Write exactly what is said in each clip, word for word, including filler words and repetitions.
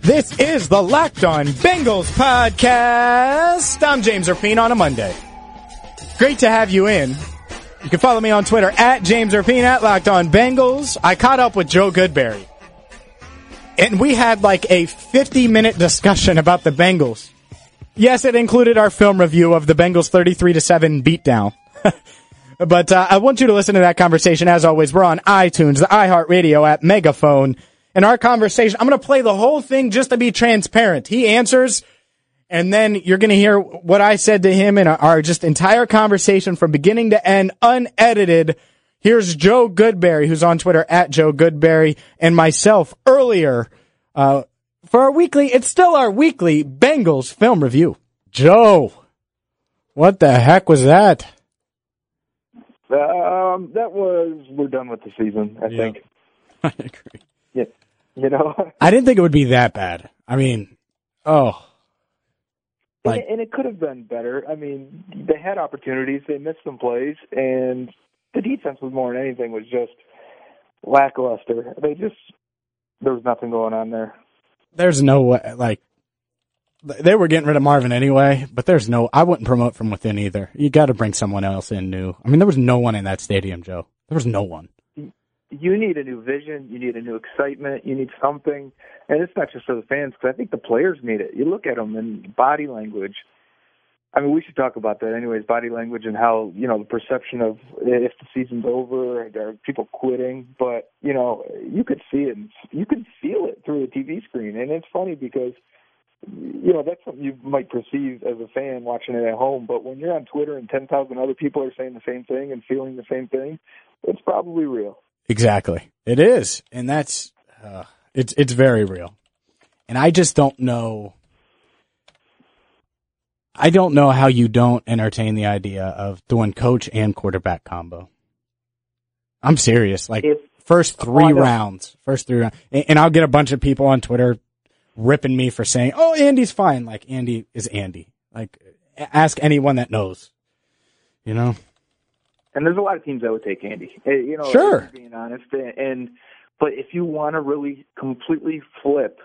This is the Locked On Bengals podcast. I'm James Rapien on a Monday. Great to have you in. You can follow me on Twitter at James Rapien, at Locked On Bengals. I caught up with Joe Goodberry, and we had like a fifty-minute discussion about the Bengals. Yes, it included our film review of the Bengals thirty-three to seven beatdown. But uh, I want you to listen to that conversation. As always, we're on iTunes, the iHeartRadio app, Megaphone. In our conversation, I'm going to play the whole thing just to be transparent. He answers, and then you're going to hear what I said to him in our, our just entire conversation from beginning to end, unedited. Here's Joe Goodberry, who's on Twitter at Joe Goodberry, and myself earlier uh, for our weekly, it's still our weekly Bengals film review. Joe, what the heck was that? Um, that was, we're done with the season, I yeah. think. I agree. Yeah. You know, I didn't think it would be that bad. I mean, oh, like, and, it, and it could have been better. I mean, they had opportunities, they missed some plays, and the defense was more than anything was just lackluster. They just there was nothing going on there. There's no way, like they were getting rid of Marvin anyway, but there's no. I wouldn't promote from within either. You got to bring someone else in new. I mean, there was no one in that stadium, Joe. There was no one. You need a new vision. You need a new excitement. You need something. And it's not just for the fans, because I think the players need it. You look at them and body language. I mean, we should talk about that anyways, body language and how, you know, the perception of if the season's over, are people quitting. But, you know, you could see it. You could feel it through the T V screen. And it's funny because, you know, that's something you might perceive as a fan watching it at home. But when you're on Twitter and ten thousand other people are saying the same thing and feeling the same thing, it's probably real. Exactly. It is. And that's, uh, it's, it's very real. And I just don't know, I don't know how you don't entertain the idea of doing coach and quarterback combo. I'm serious. Like if, first three rounds, first three rounds. And, and I'll get a bunch of people on Twitter ripping me for saying, oh, Andy's fine. Like Andy is Andy. Like ask anyone that knows, you know? And there's a lot of teams that would take Andy, you know, sure. being honest. And but if you want to really completely flip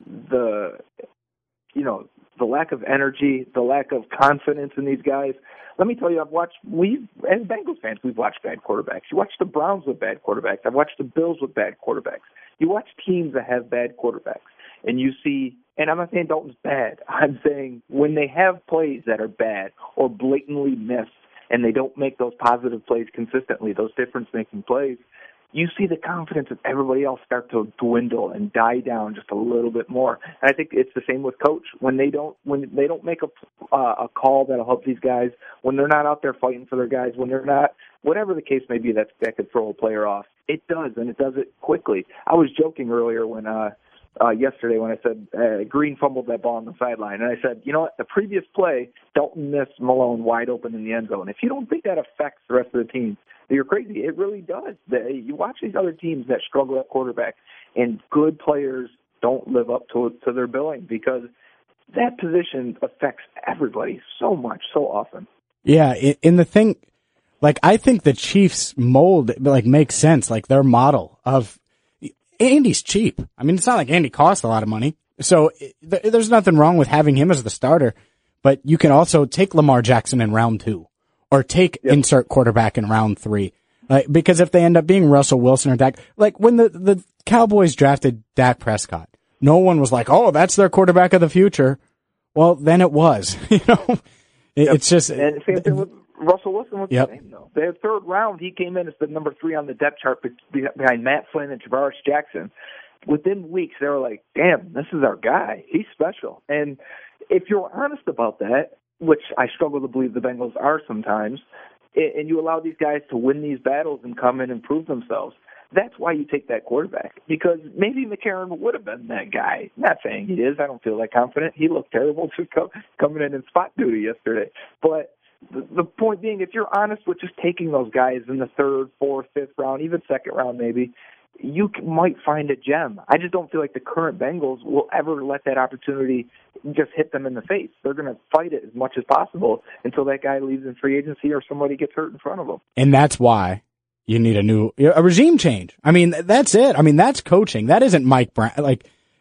the, you know, the lack of energy, the lack of confidence in these guys, let me tell you, I've watched, we as Bengals fans, we've watched bad quarterbacks. You watch the Browns with bad quarterbacks. I've watched the Bills with bad quarterbacks. You watch teams that have bad quarterbacks, and you see, and I'm not saying Dalton's bad. I'm saying when they have plays that are bad or blatantly missed, and they don't make those positive plays consistently, those difference-making plays, you see the confidence of everybody else start to dwindle and die down just a little bit more. And I think it's the same with coach. When they don't when they don't make a, uh, a call that'll help these guys, when they're not out there fighting for their guys, when they're not, whatever the case may be, that, that could throw a player off. It does, and it does it quickly. I was joking earlier when uh, – Uh, yesterday when I said uh, Green fumbled that ball on the sideline. And I said, you know what, the previous play, Dalton missed Malone wide open in the end zone. If you don't think that affects the rest of the team, you're crazy. It really does. They, you watch these other teams that struggle at quarterback, and good players don't live up to, to their billing because that position affects everybody so much, so often. Yeah, in the thing, like, I think the Chiefs mold, like, makes sense, like, their model of Andy's cheap. I mean, it's not like Andy costs a lot of money. So th- there's nothing wrong with having him as the starter, but you can also take Lamar Jackson in round two or take yep. insert quarterback in round three. Like, because if they end up being Russell Wilson or Dak, like when the, the Cowboys drafted Dak Prescott, no one was like, oh, that's their quarterback of the future. Well, then it was, you know, it, yep. it's just, and same thing with Russell Wilson was yep. the same, though. The third round, he came in as the number three on the depth chart behind Matt Flynn and Tavares Jackson. Within weeks, they were like, damn, this is our guy. He's special. And if you're honest about that, which I struggle to believe the Bengals are sometimes, and you allow these guys to win these battles and come in and prove themselves, that's why you take that quarterback. Because maybe McCarron would have been that guy. Not saying he is. I don't feel that confident. He looked terrible to come, coming in in spot duty yesterday. But the, the point being, if you're honest with just taking those guys in the third, fourth, fifth round, even second round maybe, you might find a gem. I just don't feel like the current Bengals will ever let that opportunity just hit them in the face. They're going to fight it as much as possible until that guy leaves in free agency or somebody gets hurt in front of them. And that's why you need a new, a regime change. I mean, that's it. I mean, that's coaching. That isn't Mike Brown. Like,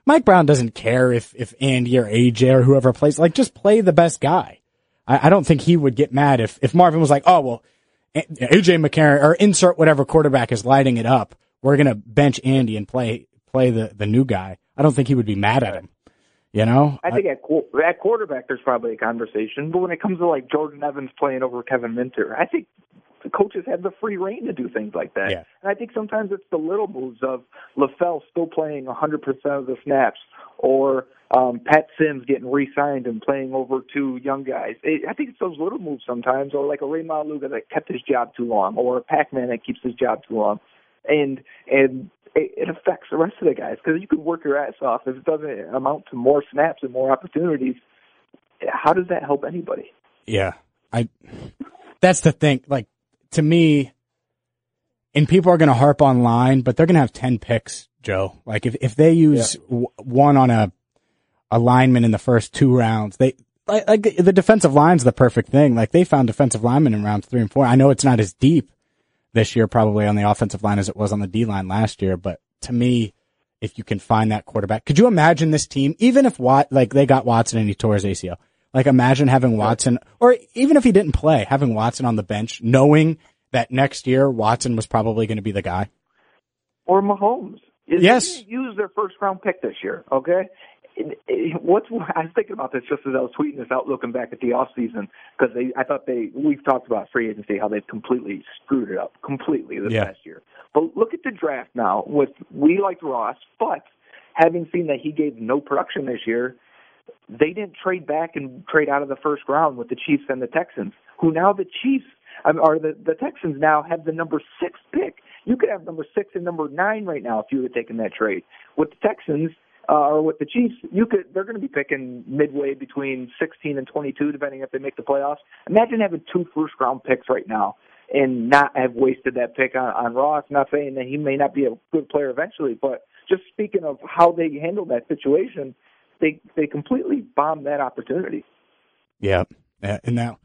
Mike Brown doesn't care if, if Andy or A J or whoever plays. Like, just play the best guy. I, I don't think he would get mad if, if Marvin was like, oh, well, A J McCarron or insert whatever quarterback is lighting it up. We're going to bench Andy and play, play the, the new guy. I don't think he would be mad at him. You know? I think at, at quarterback there's probably a conversation, but when it comes to like Jordan Evans playing over Kevin Minter, I think the coaches have the free reign to do things like that. Yeah. And I think sometimes it's the little moves of LaFell still playing one hundred percent of the snaps, or um, Pat Sims getting re-signed and playing over two young guys. It, I think it's those little moves sometimes, or like a Ray Maluga that kept his job too long, or a Pac-Man that keeps his job too long. And and it, it affects the rest of the guys, because you could work your ass off. If it doesn't amount to more snaps and more opportunities, how does that help anybody? Yeah. I. That's the thing. Like, to me, and people are going to harp on line, but they're going to have ten picks, Joe. Like, if, if they use yeah. w- one on a, a lineman in the first two rounds, they, like, like, the defensive line's the perfect thing. Like, they found defensive linemen in rounds three and four. I know it's not as deep this year, probably on the offensive line as it was on the D line last year, but to me, if you can find that quarterback, could you imagine this team, even if Watt, like, they got Watson and he tore his A C L? Like, imagine having Watson, or even if he didn't play, having Watson on the bench, knowing that next year Watson was probably going to be the guy. Or Mahomes. Yes. They used their first round pick this year, okay? What's I was thinking about this just as I was tweeting this out, looking back at the off season, because they I thought they we've talked about free agency, how they've completely screwed it up completely this yeah. past year. But look at the draft now. With we liked Ross, but having seen that he gave no production this year, they didn't trade back and trade out of the first round with the Chiefs and the Texans, who now the Chiefs or the the Texans now have the number six pick. You could have number six and number nine right now if you would have taken that trade. With the Texans. Uh, or with the Chiefs, you could they're going to be picking midway between sixteen and twenty-two, depending if they make the playoffs. Imagine having two first-round picks right now and not have wasted that pick on, on Ross. Not saying that he may not be a good player eventually, but just speaking of how they handled that situation, they they completely bombed that opportunity. Yeah, yeah. And now,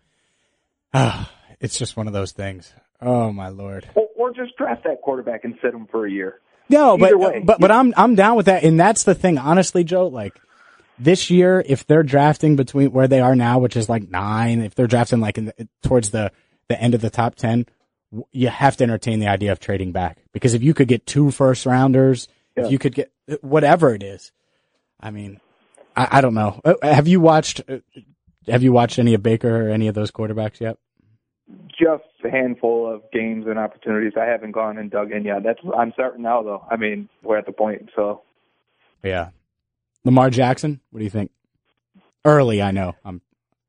ah, it's just one of those things. Oh my Lord! Or, or just draft that quarterback and sit him for a year. No, but, way, but, but I'm, I'm down with that. And that's the thing, honestly, Joe, like this year, if they're drafting between where they are now, which is like nine, if they're drafting like in the, towards the, the end of the top ten, you have to entertain the idea of trading back, because if you could get two first rounders, yeah. if you could get whatever it is, I mean, I, I don't know. Have you watched, have you watched any of Baker or any of those quarterbacks yet? Just a handful of games and opportunities. I haven't gone and dug in yet. That's I'm starting now, though. I mean, we're at the point, so. Yeah. Lamar Jackson, what do you think? Early, I know. I'm.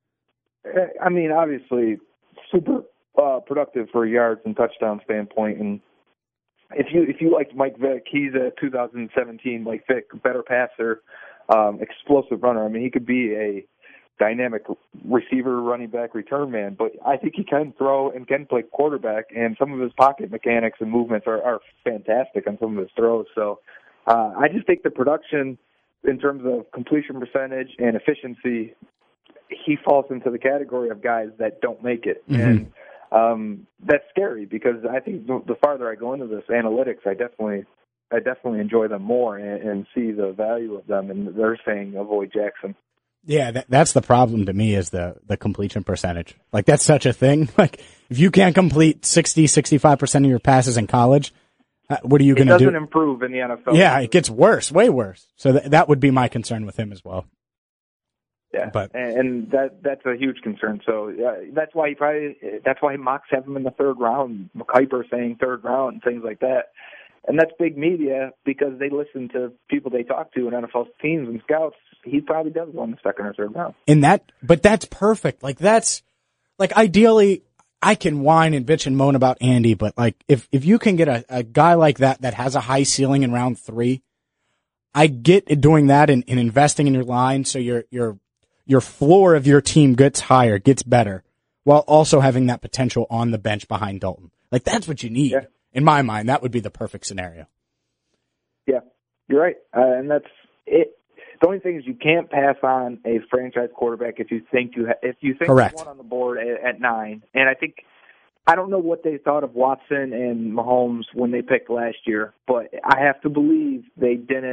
I mean, obviously, super uh, productive for yards and touchdown standpoint. And if you if you liked Mike Vick, he's a two thousand seventeen Mike Vick, better passer, um, explosive runner. I mean, he could be a dynamic receiver, running back, return man, but I think he can throw and can play quarterback, and some of his pocket mechanics and movements are, are fantastic on some of his throws. So uh, I just think the production in terms of completion percentage and efficiency, he falls into the category of guys that don't make it. Mm-hmm. And um, that's scary, because I think the, the farther I go into this analytics, I definitely I definitely enjoy them more and, and see the value of them, and they're saying avoid Jackson. Yeah, that, that's the problem to me, is the, the completion percentage. Like, that's such a thing. Like, if you can't complete sixty, sixty-five percent of your passes in college, uh, what are you going to do? It doesn't improve in the N F L. Yeah, it gets worse, way worse. So th- that would be my concern with him as well. Yeah, but and, and that that's a huge concern. So yeah, that's why he probably that's why mocks have him in the third round. Kuiper saying third round and things like that. And that's big media, because they listen to people they talk to in N F L teams and scouts. He probably does go in the second or third round. And that, but that's perfect. Like, that's, like, ideally, I can whine and bitch and moan about Andy, but like, if, if you can get a, a guy like that that has a high ceiling in round three, I get doing that and, and investing in your line so your, your, your floor of your team gets higher, gets better, while also having that potential on the bench behind Dalton. Like, that's what you need. Yeah. In my mind, that would be the perfect scenario. Yeah, you're right. Uh, and that's it. The only thing is you can't pass on a franchise quarterback if you think you ha- if you think Correct. there's one on the board at, at nine. And I think I don't know what they thought of Watson and Mahomes when they picked last year, but I have to believe they didn't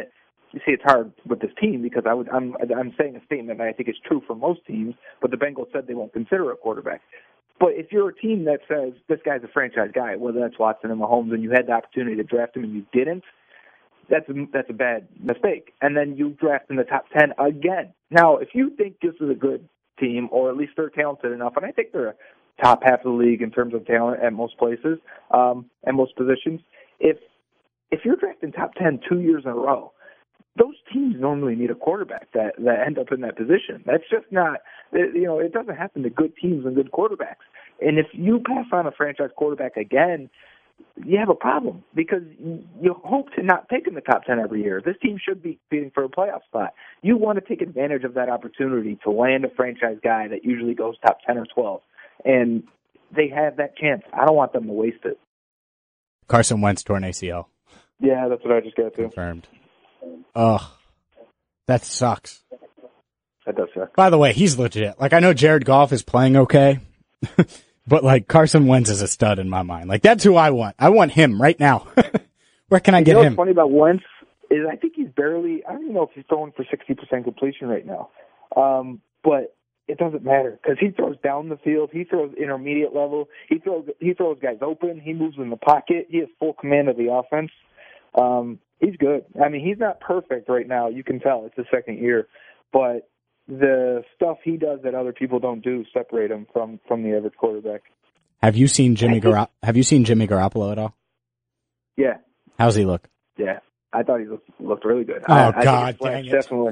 you see, it's hard with this team because I would, I'm, I'm saying a statement that I think is true for most teams, but the Bengals said they won't consider a quarterback. But if you're a team that says this guy's a franchise guy, whether that's Watson and Mahomes, and you had the opportunity to draft him and you didn't, that's a, that's a bad mistake. And then you draft in the top ten again. Now, if you think this is a good team, or at least they're talented enough, and I think they're a top half of the league in terms of talent at most places um, and most positions, if if you're drafting top ten two years in a row, those teams normally need a quarterback that, that end up in that position. That's just not, you know, it doesn't happen to good teams and good quarterbacks. And if you pass on a franchise quarterback again, you have a problem because you hope to not pick in the top ten every year. This team should be competing for a playoff spot. You want to take advantage of that opportunity to land a franchise guy that usually goes top ten or twelve. And they have that chance. I don't want them to waste it. Carson Wentz torn A C L. Yeah, that's what I just got to. Confirmed. Ugh. That sucks. That does suck. By the way, he's legit. Like, I know Jared Goff is playing okay, but, like, Carson Wentz is a stud in my mind. Like, that's who I want. I want him right now. Where can I get you know him? What's funny about Wentz is I think he's barely, I don't even know if he's throwing for sixty percent completion right now. Um, but it doesn't matter because he throws down the field. He throws intermediate level. He throws, he throws guys open. He moves in the pocket. He has full command of the offense. Um, he's good. I mean, he's not perfect right now. You can tell it's his second year, but the stuff he does that other people don't do separate him from, from the average quarterback. Have you seen Jimmy Gar- Have you seen Jimmy Garoppolo at all? Yeah. How's he look? Yeah, I thought he looked, looked really good. Oh I, God, I dang it. Definitely.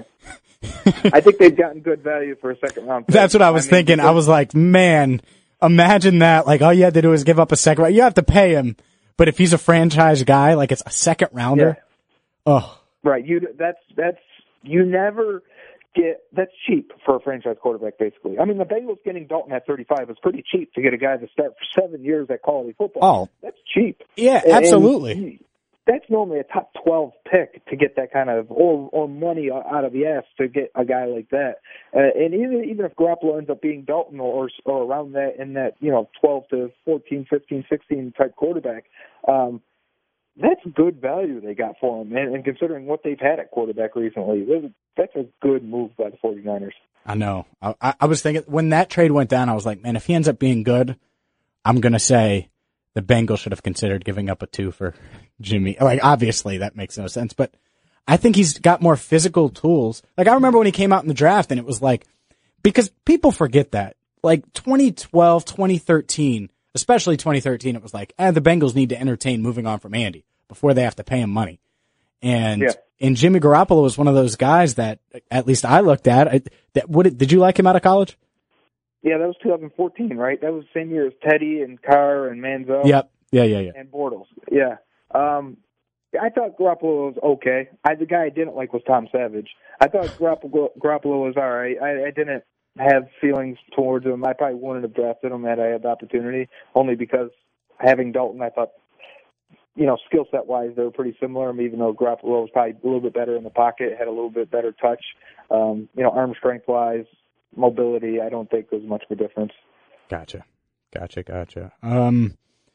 I think they've gotten good value for a second round pick. That's what I was I mean, thinking. I was like, man, imagine that. Like, all you had to do is give up a second round. You have to pay him. But if he's a franchise guy, like it's a second rounder. Yeah. Oh, right. You that's that's you never get that's cheap for a franchise quarterback. Basically, I mean, the Bengals getting Dalton at thirty-five is pretty cheap to get a guy to start for seven years at quality football. Oh, that's cheap. Yeah, and, absolutely. And that's normally a top twelve pick to get that kind of or or money out of the ass to get a guy like that. Uh, and even even if Garoppolo ends up being Dalton or or around that in that you know twelve to fourteen, fifteen, sixteen type quarterback, um, that's good value they got for him. And, and considering what they've had at quarterback recently, that's a good move by the 49ers. I know. I, I was thinking when that trade went down, I was like, man, if he ends up being good, I'm gonna say the Bengals should have considered giving up a two for Jimmy. Like, obviously that makes no sense, but I think he's got more physical tools. Like, I remember when he came out in the draft and it was like, because people forget that, like twenty twelve, twenty thirteen, especially twenty thirteen, it was like, eh, the Bengals need to entertain moving on from Andy before they have to pay him money. And, yeah. and Jimmy Garoppolo was one of those guys that, at least I looked at, I, that would it, did you like him out of college? Yeah, that was two thousand fourteen, right? That was the same year as Teddy and Carr and Manziel. Yep. Yeah, yeah, yeah. And Bortles. Yeah. Um, I thought Garoppolo was okay. I, the guy I didn't like was Tom Savage. I thought Garoppolo, Garoppolo was all right. I, I didn't have feelings towards him. I probably wouldn't have drafted him had I had the opportunity, only because having Dalton, I thought, you know, skill set wise, they were pretty similar. Even though Garoppolo was probably a little bit better in the pocket, had a little bit better touch. Um, you know, arm strength wise, mobility, I don't think there's much of a difference. Gotcha. Gotcha. Gotcha. Um,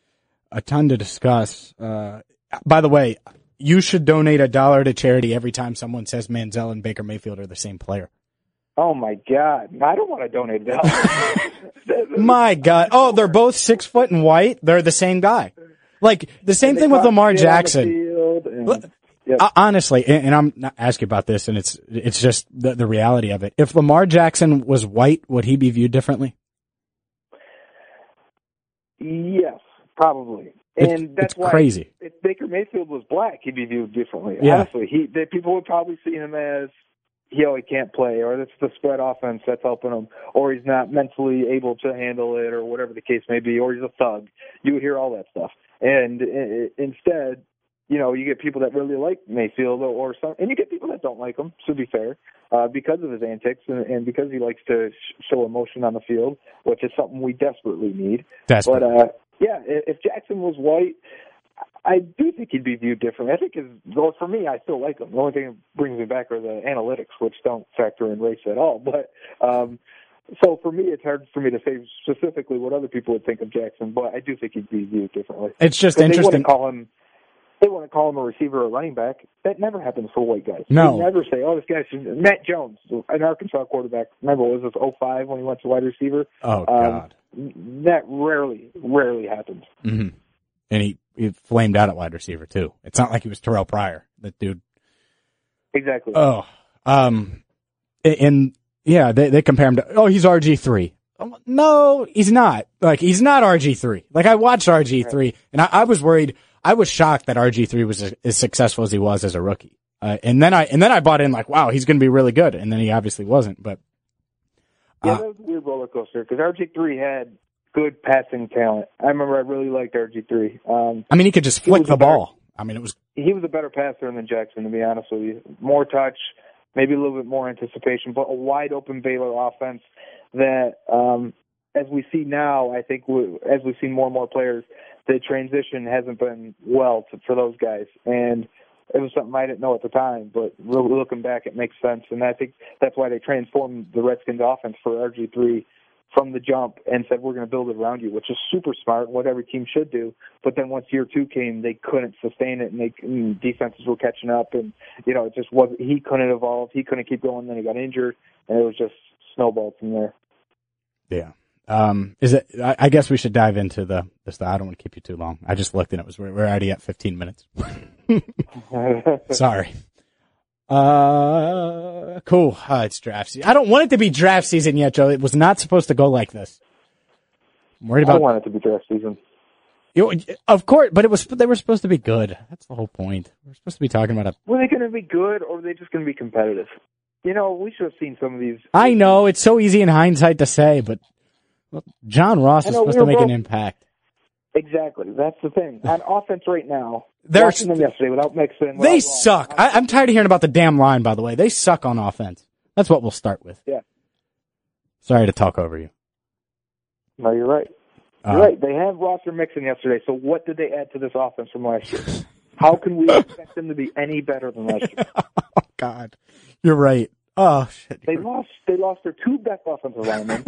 a ton to discuss. Uh, by the way, you should donate a dollar to charity every time someone says Manziel and Baker Mayfield are the same player. Oh my God. I don't want to donate that. My God. Oh, they're both six foot and white. They're the same guy. Like the same thing with Lamar Jackson. And, yep. Honestly, and I'm not asking about this, and it's it's just the, the reality of it. If Lamar Jackson was white, would he be viewed differently? Yes, probably. It's, and that's it's why crazy. If Baker Mayfield was black, he'd be viewed differently. Yeah. Honestly, he they, people would probably see him as he oh, he can't play, or that's the spread offense that's helping him, or he's not mentally able to handle it, or whatever the case may be, or he's a thug. You would hear all that stuff. And uh, instead, you know, you get people that really like Mayfield, or, or some, and you get people that don't like him, to be fair, uh, because of his antics and, and because he likes to sh- show emotion on the field, which is something we desperately need. Desperate. But, uh, yeah, if Jackson was white, I do think he'd be viewed differently. I think, his, well, for me, I still like him. The only thing that brings me back are the analytics, which don't factor in race at all. But um, so for me, it's hard for me to say specifically what other people would think of Jackson, but I do think he'd be viewed differently. It's just interesting. interesting. They wouldn't call him they want to call him a receiver or running back. That never happens for white guys. No. They never say, oh, this guy's Matt Jones, an Arkansas quarterback. Remember, was this oh five when he went to wide receiver? Oh, God. Um, that rarely, rarely happens. Mm-hmm. And he, he flamed out at wide receiver, too. It's not like he was Terrell Pryor. That dude. Exactly. Oh. Um, and, yeah, they, they compare him to, oh, he's R G three. No, he's not. Like, he's not R G three. Like, I watched R G three, right. and I, I was worried. I was shocked that R G three was as, as successful as he was as a rookie. Uh, and then I, and then I bought in like, wow, he's going to be really good. And then he obviously wasn't, but. Uh, yeah, that was a weird roller coaster because R G three had good passing talent. I remember I really liked R G three. Um, I mean, he could just flick the ball. Better, I mean, it was. He was a better passer than Jackson, to be honest with you. More touch, maybe a little bit more anticipation, but a wide open Baylor offense that, um, as we see now, I think we, as we've seen more and more players, the transition hasn't been well to, for those guys. And it was something I didn't know at the time, but really looking back, it makes sense. And I think that's why they transformed the Redskins offense for R G three from the jump and said, we're going to build it around you, which is super smart, what every team should do. But then once year two came, they couldn't sustain it, and, they, and defenses were catching up. And, you know, it just wasn't, he couldn't evolve. He couldn't keep going. Then he got injured, and it was just snowballed from there. Yeah. Um, is it, I, I guess we should dive into the, this, I don't want to keep you too long. I just looked and it was, we're, we're already at fifteen minutes. Sorry. Uh, cool. Uh, it's draft season. I don't want it to be draft season yet, Joe. It was not supposed to go like this. I'm worried about. I want it to be draft season. You, of course, but it was, they were supposed to be good. That's the whole point. We're supposed to be talking about a. Were they going to be good or were they just going to be competitive? You know, we should have seen some of these. I know it's so easy in hindsight to say, but well, John Ross is supposed to make both, an impact. Exactly. That's the thing. On offense right now, they're watching them yesterday without Mixon. They without suck. I, I'm tired of hearing about the damn line, by the way. They suck on offense. That's what we'll start with. Yeah. Sorry to talk over you. No, you're right. You're uh, right. They have Ross or Mixon yesterday, so what did they add to this offense from last year? How can we expect them to be any better than last year? Oh, God. You're right. Oh, shit. They lost, they lost their two best offensive linemen.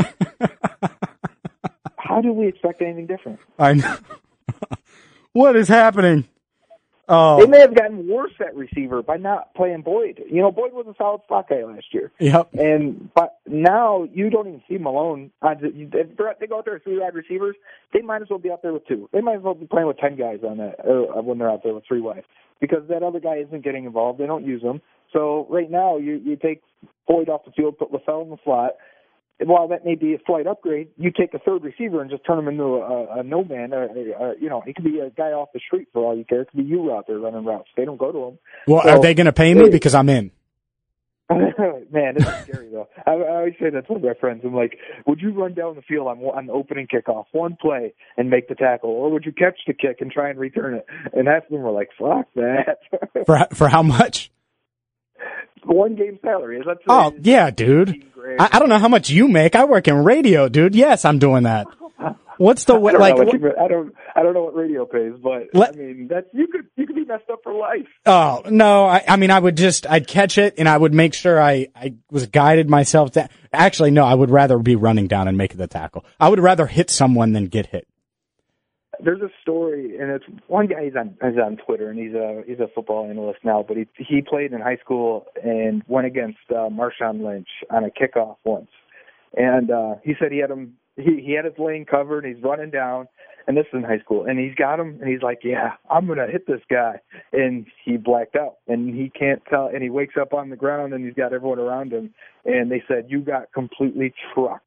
How do we expect anything different? I know. What is happening? Oh, they may have gotten worse at receiver by not playing Boyd. You know, Boyd was a solid slot guy last year. Yep. And but now you don't even see Malone. If they go out there with three wide receivers, they might as well be out there with two. They might as well be playing with ten guys on that uh, when they're out there with three wide, because that other guy isn't getting involved. They don't use him. So right now you you take Boyd off the field, put LaFell in the slot. While that may be a slight upgrade, you take a third receiver and just turn him into a, a no man. Or, or, you know, it could be a guy off the street for all you care. It could be you out there running routes. They don't go to him. Well, so, are they going to pay me? Because I'm in. Man, this is scary though. I, I always say that to my friends. I'm like, would you run down the field on on the opening kickoff, one play, and make the tackle, or would you catch the kick and try and return it? And half of them were like, "Fuck that." for for how much? One game salary. Is that oh yeah, dude. I, I don't know how much you make. I work in radio, dude. Yes, I'm doing that. What's the way? Like, what you, I don't, I don't know what radio pays, but let, I mean, that's you could, you could be messed up for life. Oh no, I, I mean, I would just, I'd catch it and I would make sure I, I was guided myself. To, actually, no, I would rather be running down and making the tackle. I would rather hit someone than get hit. There's a story, and it's one guy. He's on, he's on Twitter, and he's a, he's a football analyst now. But he, he played in high school and went against uh, Marshawn Lynch on a kickoff once, and uh, he said he had him. He, he had his lane covered. He's running down, and this is in high school. And he's got him, and he's like, "Yeah, I'm gonna hit this guy." And he blacked out, and he can't tell. And he wakes up on the ground, and he's got everyone around him. And they said, "You got completely trucked."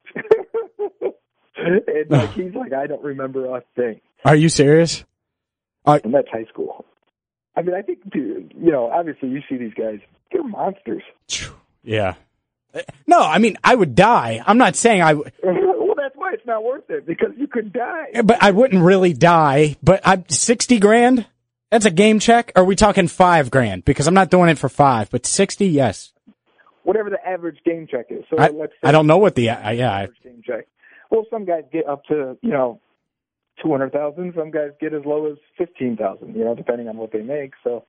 And like he's like, "I don't remember a thing." Are you serious? Uh, and that's high school. I mean, I think, dude, you know, obviously you see these guys; they're monsters. Yeah. No, I mean, I would die. I'm not saying I would. Well, that's why it's not worth it, because you could die. But I wouldn't really die. But I'm sixty grand. That's a game check. Or are we talking five grand? Because I'm not doing it for five, but sixty, yes. Whatever the average game check is. So I, let's say I don't know what the uh, yeah. Average game check. Well, some guys get up to you know two hundred thousand. Some guys get as low as fifteen thousand. You know, depending on what they make. So.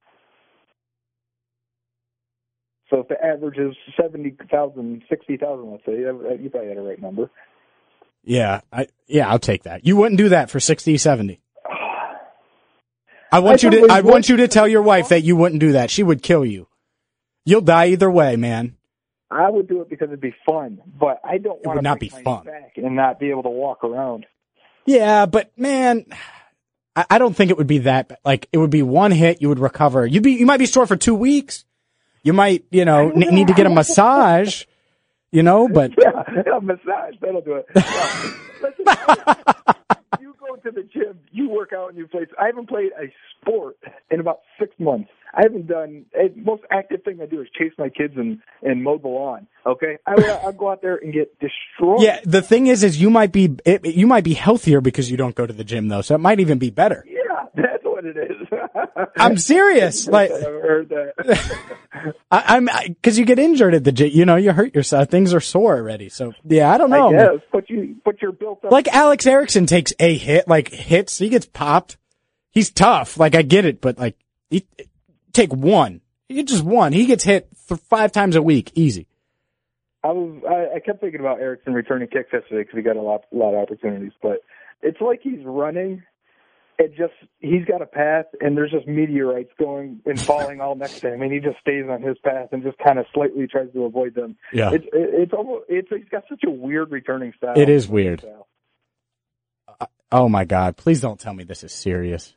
So if the average is seventy thousand, sixty thousand, let's say, you probably had a right number. Yeah, I, yeah, I'll take that. You wouldn't do that for sixty, seventy. I want I you to. thought I it want was- you to tell your wife that you wouldn't do that. She would kill you. You'll die either way, man. I would do it because it'd be fun, but I don't want would to not break be my fun. back and not be able to walk around. Yeah, but man, I, I don't think it would be that. Bad. Like, it would be one hit, you would recover. You'd be. You might be sore for two weeks. You might, you know, n- need to get a massage. You know, but Yeah, a massage, that'll do it. Yeah. Listen, I- you go to the gym, you work out, and you play. I haven't played a sport in about six months. I haven't done. The most active thing I do is chase my kids and, and mow the lawn. Okay, I I'll go out there and get destroyed. yeah, the thing is, is you might be it, you might be healthier because you don't go to the gym though, so it might even be better. Yeah, that's what it is. I'm serious. Like, I've heard that. I, I'm because you get injured at the gym. You know, you hurt yourself. Things are sore already. So yeah, I don't know. I man. guess, but you, but you're built up. Like Alex Erickson takes a hit, like hits, he gets popped. He's tough. Like I get it, but like he, take one. You just one. He gets hit th- five times a week, easy. I was, I, I kept thinking about Erickson returning kicks yesterday because he got a lot, a lot of opportunities. But it's like he's running. It just he's got a path, and there's just meteorites going and falling all next to him, and he just stays on his path and just kind of slightly tries to avoid them. Yeah, it's it, it's almost it's he's got such a weird returning style. it is weird. Uh, oh my God! Please don't tell me this is serious.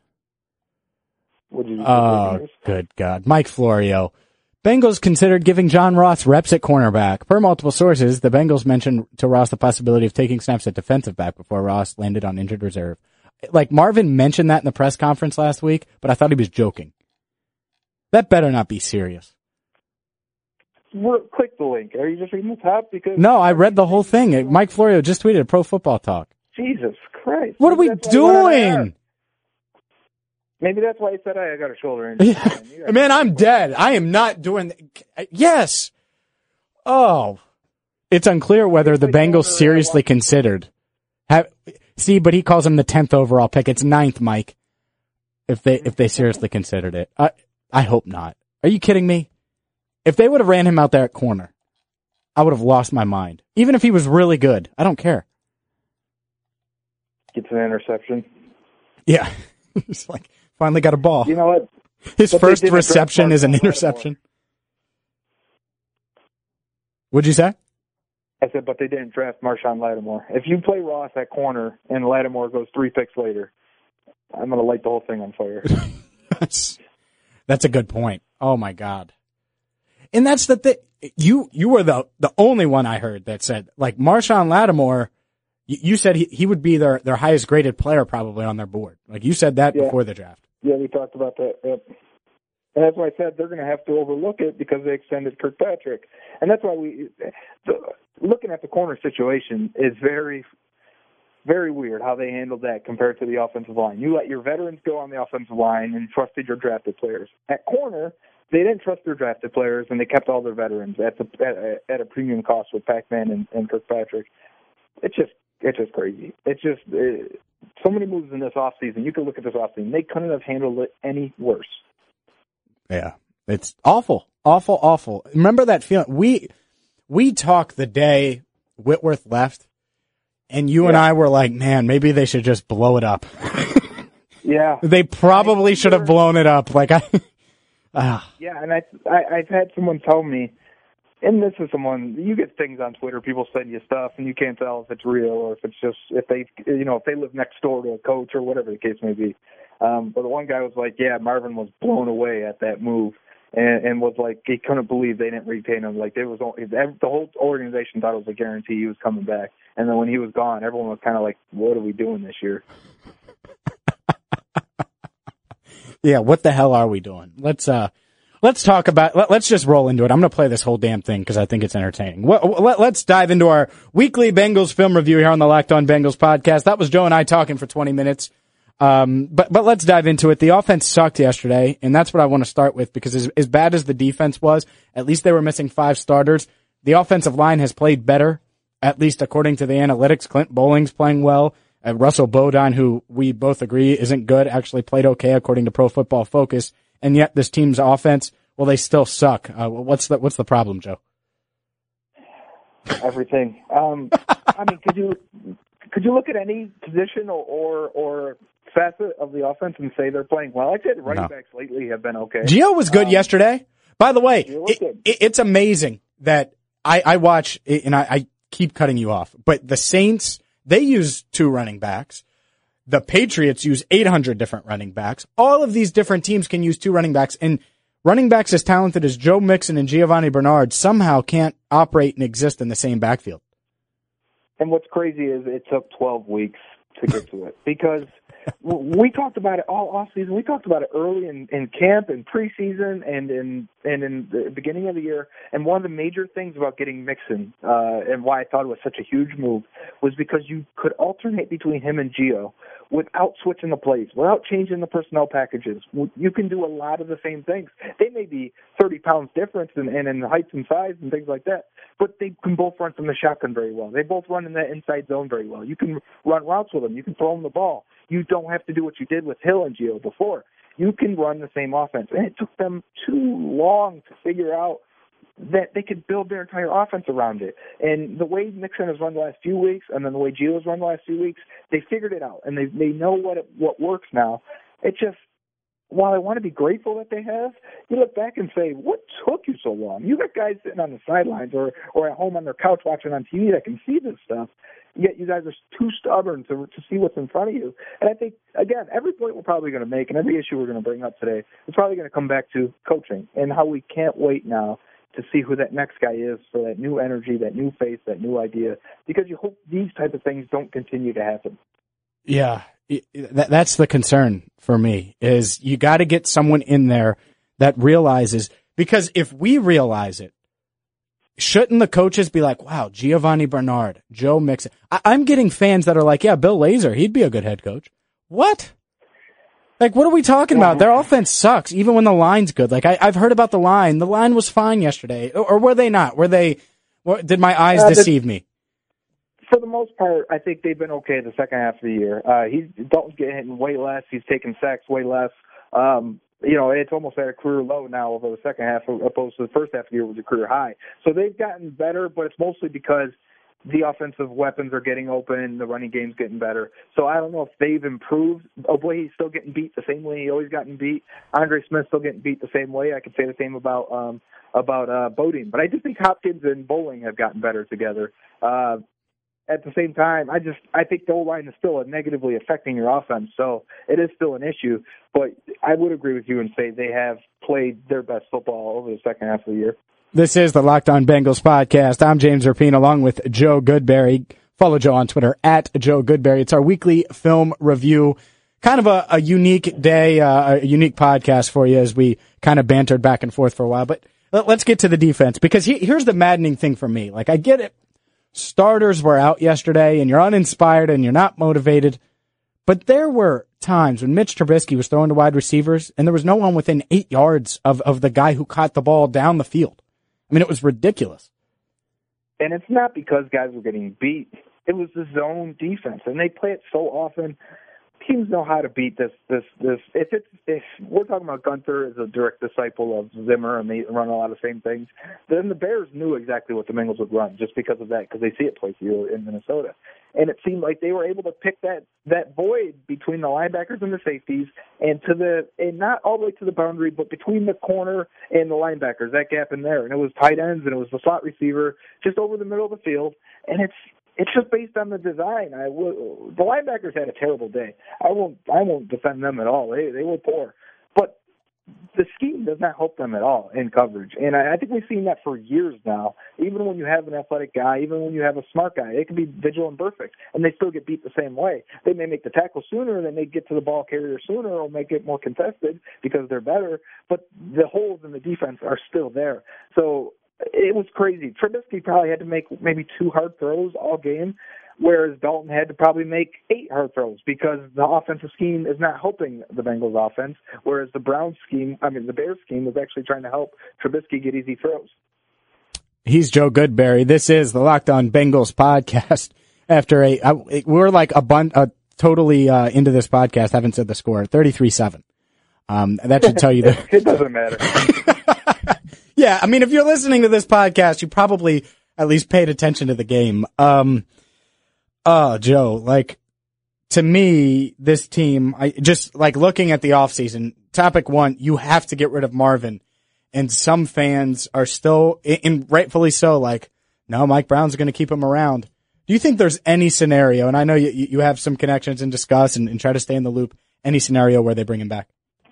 What did you Oh, good God. Mike Florio. Bengals considered giving John Ross reps at cornerback. Per multiple sources, the Bengals mentioned to Ross the possibility of taking snaps at defensive back before Ross landed on injured reserve. Like, Marvin mentioned that in the press conference last week, but I thought he was joking. That better not be serious. Click the link. Are you just reading the top? Because No, I read the whole thing. Mike Florio just tweeted Pro Football Talk. Jesus Christ. What are we That's why I wanted to ask. doing? Maybe that's why he said, hey, I got a shoulder injury. Yeah. Man, I'm dead. I am not doing. Yes. Oh, it's unclear whether the Bengals seriously considered. Have, see, but he calls him the tenth overall pick. It's ninth, Mike. If they if they seriously considered it, I I hope not. Are you kidding me? If they would have ran him out there at corner, I would have lost my mind. Even if he was really good, I don't care. Gets an interception. Yeah, he's like finally got a ball. You know what? His But they first didn't reception draft is an Marshon interception. What'd you say? I said, but they didn't draft Marshawn Lattimore. If you play Ross at corner and Lattimore goes three picks later, I'm going to light the whole thing on fire. that's, that's a good point. Oh my God. And that's the thing. You, you were the, the only one I heard that said, like, Marshawn Lattimore, you, you said he, he would be their, their highest graded player probably on their board. Like, you said that Yeah. before the draft. Yeah, we talked about that. Yep. And that's why I said they're going to have to overlook it because they extended Kirkpatrick. And that's why we, the, looking at the corner situation is very, very weird how they handled that compared to the offensive line. You let your veterans go on the offensive line and trusted your drafted players. At corner, they didn't trust their drafted players, and they kept all their veterans at the at, at a premium cost with Pac-Man and, and Kirkpatrick. It's just it's just crazy. It's just uh, so many moves in this offseason. You could look at this offseason. They couldn't have handled it any worse. Yeah, it's awful, awful, awful. Remember that feeling? We we talked the day Whitworth left, and you yeah. and I were like, man, maybe they should just blow it up. Yeah. They probably should have blown it up. Like I uh. Yeah, and I, I I've had someone tell me, and this is someone, you get things on Twitter, people send you stuff, and you can't tell if it's real or if it's just, if they, you know, if they live next door to a coach or whatever the case may be. Um, but the one guy was like, yeah, Marvin was blown away at that move, and, and was like, he couldn't believe they didn't retain him. Like, it was the whole organization thought it was a guarantee he was coming back. And then when he was gone, everyone was kind of like, what are we doing this year? Yeah, what the hell are we doing? Let's uh, let's talk about. Let, let's just roll into it. I'm going to play this whole damn thing because I think it's entertaining. What, let, let's dive into our weekly Bengals film review here on the Locked On Bengals podcast. That was Joe and I talking for twenty minutes. Um, but but let's dive into it. The offense sucked yesterday, and that's what I want to start with because as, as bad as the defense was, at least they were missing five starters. The offensive line has played better, at least according to the analytics. Clint Bowling's playing well. Uh, Russell Bodine, who we both agree isn't good, actually played okay according to Pro Football Focus. And yet this team's offense, well, they still suck. Uh, what's the what's the problem, Joe? Everything. Um, I mean, could you could you look at any position or or, or facet of the offense and say they're playing well. I said running no. backs lately have been okay. Gio was good um, yesterday. By the way, it, it, it's amazing that I, I watch, and I, I keep cutting you off, but the Saints, they use two running backs. The Patriots use eight hundred different running backs. All of these different teams can use two running backs, and running backs as talented as Joe Mixon and Giovanni Bernard somehow can't operate and exist in the same backfield. And what's crazy is it took twelve weeks to get to it, because we talked about it all off season. We talked about it early in, in camp and preseason and in and in the beginning of the year. And one of the major things about getting Mixon uh, and why I thought it was such a huge move was because you could alternate between him and Gio without switching the plays, without changing the personnel packages. You can do a lot of the same things. They may be thirty pounds difference in, in, in heights and size and things like that, but they can both run from the shotgun very well. They both run in that inside zone very well. You can run routes with them. You can throw them the ball. You don't have to do what you did with Hill and Gio before. You can run the same offense. And it took them too long to figure out that they could build their entire offense around it. And the way Mixon has run the last few weeks, and then the way Gio has run the last few weeks, they figured it out, and they they know what it, what works now. It just, while I want to be grateful that they have, you look back and say, what took you so long? You got guys sitting on the sidelines or, or at home on their couch watching on T V that can see this stuff, yet you guys are too stubborn to to see what's in front of you. And I think, again, every point we're probably going to make and every issue we're going to bring up today is probably going to come back to coaching and how we can't wait now to see who that next guy is for that new energy, that new face, that new idea, because you hope these type of things don't continue to happen. Yeah, that, that's the concern for me, is you got to get someone in there that realizes, because if we realize it, shouldn't the coaches be like, wow, Giovanni Bernard, Joe Mixon? I, I'm getting fans that are like, yeah, Bill Lazor, he'd be a good head coach. What? Like, what are we talking about? Their offense sucks, even when the line's good. Like, I, I've heard about the line. The line was fine yesterday. Or, or were they not? Were they, what, did my eyes uh, deceive me? For the most part, I think they've been okay the second half of the year. Uh, he's, Dalton's getting way less. He's taking sacks way less. Um, you know, it's almost at a career low now over the second half, opposed to the first half of the year was a career high. So they've gotten better, but it's mostly because the offensive weapons are getting open, the running game's getting better. So I don't know if they've improved. Oh boy, he's still getting beat the same way he always gotten beat. Andre Smith's still getting beat the same way. I could say the same about um, about uh, Bodine. But I do think Hopkins and Bowling have gotten better together. Uh, at the same time, I just I think the O-line is still negatively affecting your offense, so it is still an issue. But I would agree with you and say they have played their best football over the second half of the year. This is the Locked On Bengals podcast. I'm James Rapien along with Joe Goodberry. Follow Joe on Twitter at Joe Goodberry. It's our weekly film review. Kind of a, a unique day, uh, a unique podcast for you as we kind of bantered back and forth for a while. But let's get to the defense, because he, here's the maddening thing for me. Like, I get it. Starters were out yesterday and you're uninspired and you're not motivated. But there were times when Mitch Trubisky was throwing to wide receivers and there was no one within eight yards of, of the guy who caught the ball down the field. I mean, it was ridiculous. And it's not because guys were getting beat. It was the zone defense, and they play it so often. Teams know how to beat this. This. This. If it's if we're talking about Gunther as a direct disciple of Zimmer, and they run a lot of the same things, then the Bears knew exactly what the Bengals would run just because of that, because they see it twice a year in Minnesota. And it seemed like they were able to pick that, that void between the linebackers and the safeties, and to the and not all the way to the boundary, but between the corner and the linebackers, that gap in there. And it was tight ends, and it was the slot receiver just over the middle of the field. And it's it's just based on the design. I will, the linebackers had a terrible day. I won't I won't defend them at all. They they were poor, but the scheme does not help them at all in coverage. And I, I think we've seen that for years now. Even when you have an athletic guy, even when you have a smart guy, they can be vigilant perfect, and they still get beat the same way. They may make the tackle sooner, they may get to the ball carrier sooner, or make it more contested because they're better, but the holes in the defense are still there. So it was crazy. Trubisky probably had to make maybe two hard throws all game, whereas Dalton had to probably make eight hard throws because the offensive scheme is not helping the Bengals offense, whereas the Browns scheme, I mean, the Bears scheme was actually trying to help Trubisky get easy throws. He's Joe Goodberry. This is the Locked On Bengals podcast. After a, I, we're like a bun, uh, totally uh, into this podcast, haven't said the score, thirty-three seven. Um, that should tell you that. It doesn't matter. Yeah, I mean, if you're listening to this podcast, you probably at least paid attention to the game. Um, oh, Joe, like, to me, this team, I just like looking at the offseason, topic one, you have to get rid of Marvin. And some fans are still, and rightfully so, like, no, Mike Brown's going to keep him around. Do you think there's any scenario, and I know you, you have some connections and discuss and, and try to stay in the loop, any scenario where they bring him back?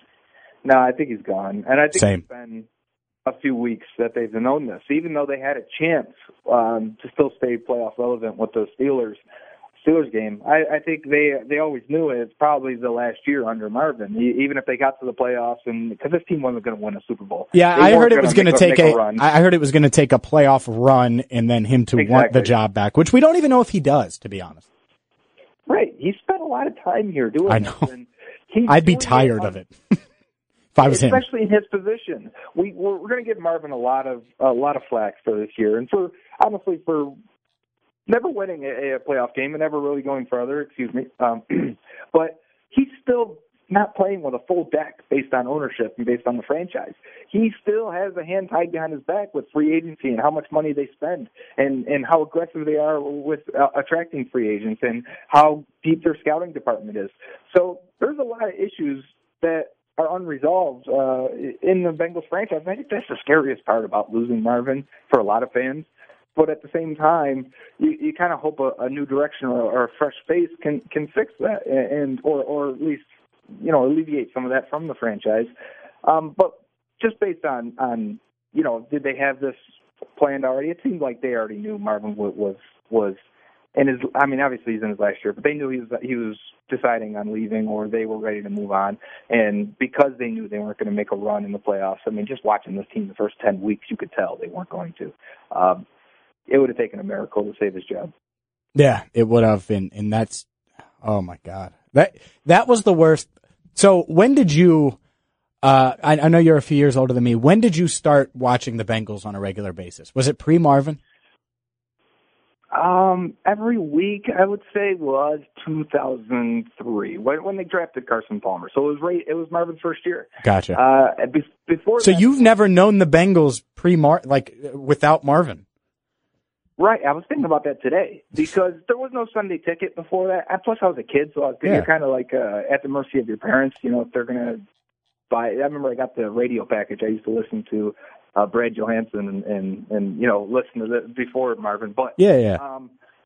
No, I think he's gone. And I think Same. it's been a few weeks that they've known this, even though they had a chance um, to still stay playoff relevant with the Steelers. Steelers game. I, I think they they always knew it. It's probably the last year under Marvin, even if they got to the playoffs, and because this team wasn't going to win a Super Bowl. Yeah, they I heard it was going to take a. a run. I heard it was going to take a playoff run and then him to exactly. want the job back, which we don't even know if he does, to be honest. Right, he spent a lot of time here doing. I know. This, and he's I'd be doing tired it of it if I was him. Especially in his position. We we're, we're going to give Marvin a lot of a lot of flack for this year, and for honestly for. Never winning a, a playoff game and never really going further, excuse me. Um, but he's still not playing with a full deck based on ownership and based on the franchise. He still has a hand tied behind his back with free agency and how much money they spend and, and how aggressive they are with uh, attracting free agents and how deep their scouting department is. So there's a lot of issues that are unresolved uh, in the Bengals franchise. I think that's the scariest part about losing Marvin for a lot of fans. But at the same time, you, you kind of hope a, a new direction or, or a fresh face can, can fix that, and or or at least you know alleviate some of that from the franchise. Um, but just based on, on you know, did they have this planned already? It seemed like they already knew Marvin was was, was in his. I mean, obviously he's in his last year, but they knew he was he was deciding on leaving, or they were ready to move on. And because they knew they weren't going to make a run in the playoffs, I mean, just watching this team the first ten weeks, you could tell they weren't going to. Um, It would have taken a miracle to save his job. Yeah, it would have, and and that's, oh my God, that that was the worst. So when did you? Uh, I, I know you're a few years older than me. When did you start watching the Bengals on a regular basis? Was it pre Marvin? Um, every week I would say was two thousand three when when they drafted Carson Palmer. So it was right. It was Marvin's first year. Gotcha. Uh, be, before. So that, you've never known the Bengals pre Mar like without Marvin. Right, I was thinking about that today because there was no Sunday ticket before that. And plus, I was a kid, so I was yeah. you're kind of like uh, at the mercy of your parents. You know, if they're gonna buy. I remember I got the radio package. I used to listen to uh, Brad Johansson and, and and you know listen to that before Marvin. But yeah, yeah. Um,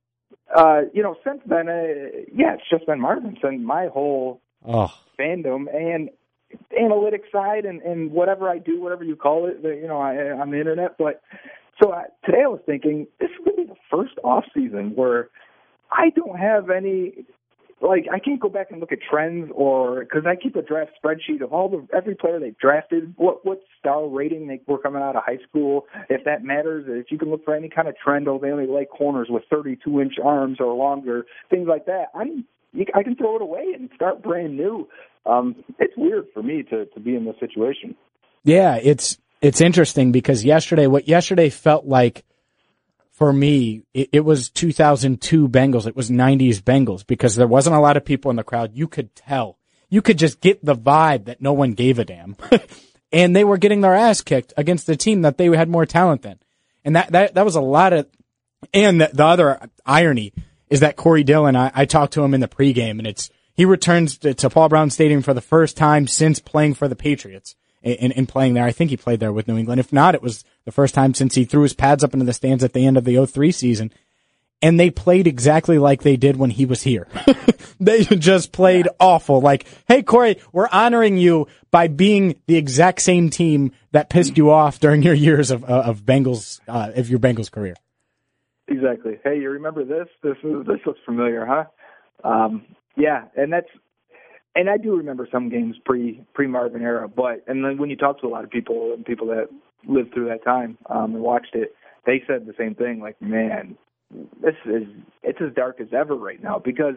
uh, you know, since then, uh, yeah, it's just been Marvin. Since my whole oh. fandom and analytics side and, and whatever I do, whatever you call it, you know, I, on the internet, but. So uh, today I was thinking, this is going to be the first off season where I don't have any, like, I can't go back and look at trends or, because I keep a draft spreadsheet of all the, every player they've drafted, what, what star rating they were coming out of high school, if that matters, if you can look for any kind of trend, oh, they only like corners with thirty-two inch arms or longer, things like that. I'm, I can throw it away and start brand new. Um, it's weird for me to, to be in this situation. Yeah, it's, It's interesting because yesterday, what yesterday felt like for me, it, it was two thousand two Bengals. It was nineties Bengals because there wasn't a lot of people in the crowd. You could tell. You could just get the vibe that no one gave a damn. And they were getting their ass kicked against the team that they had more talent than. And that, that, that was a lot of, and the, the other irony is that Corey Dillon, I, I talked to him in the pregame and it's, he returns to, to Paul Brown Stadium for the first time since playing for the Patriots. In, in playing there. I think he played there with New England. If not, it was the first time since he threw his pads up into the stands at the end of the oh three season. And they played exactly like they did when he was here. They just played yeah. awful. Like, hey, Corey, we're honoring you by being the exact same team that pissed you off during your years of, uh, of Bengals, uh, of your Bengals career. Exactly. Hey, you remember this? This this looks familiar, huh? Um, yeah, and that's, And I do remember some games pre pre Marvin era, but and then when you talk to a lot of people and people that lived through that time um, and watched it, they said the same thing. Like, man, this is it's as dark as ever right now because.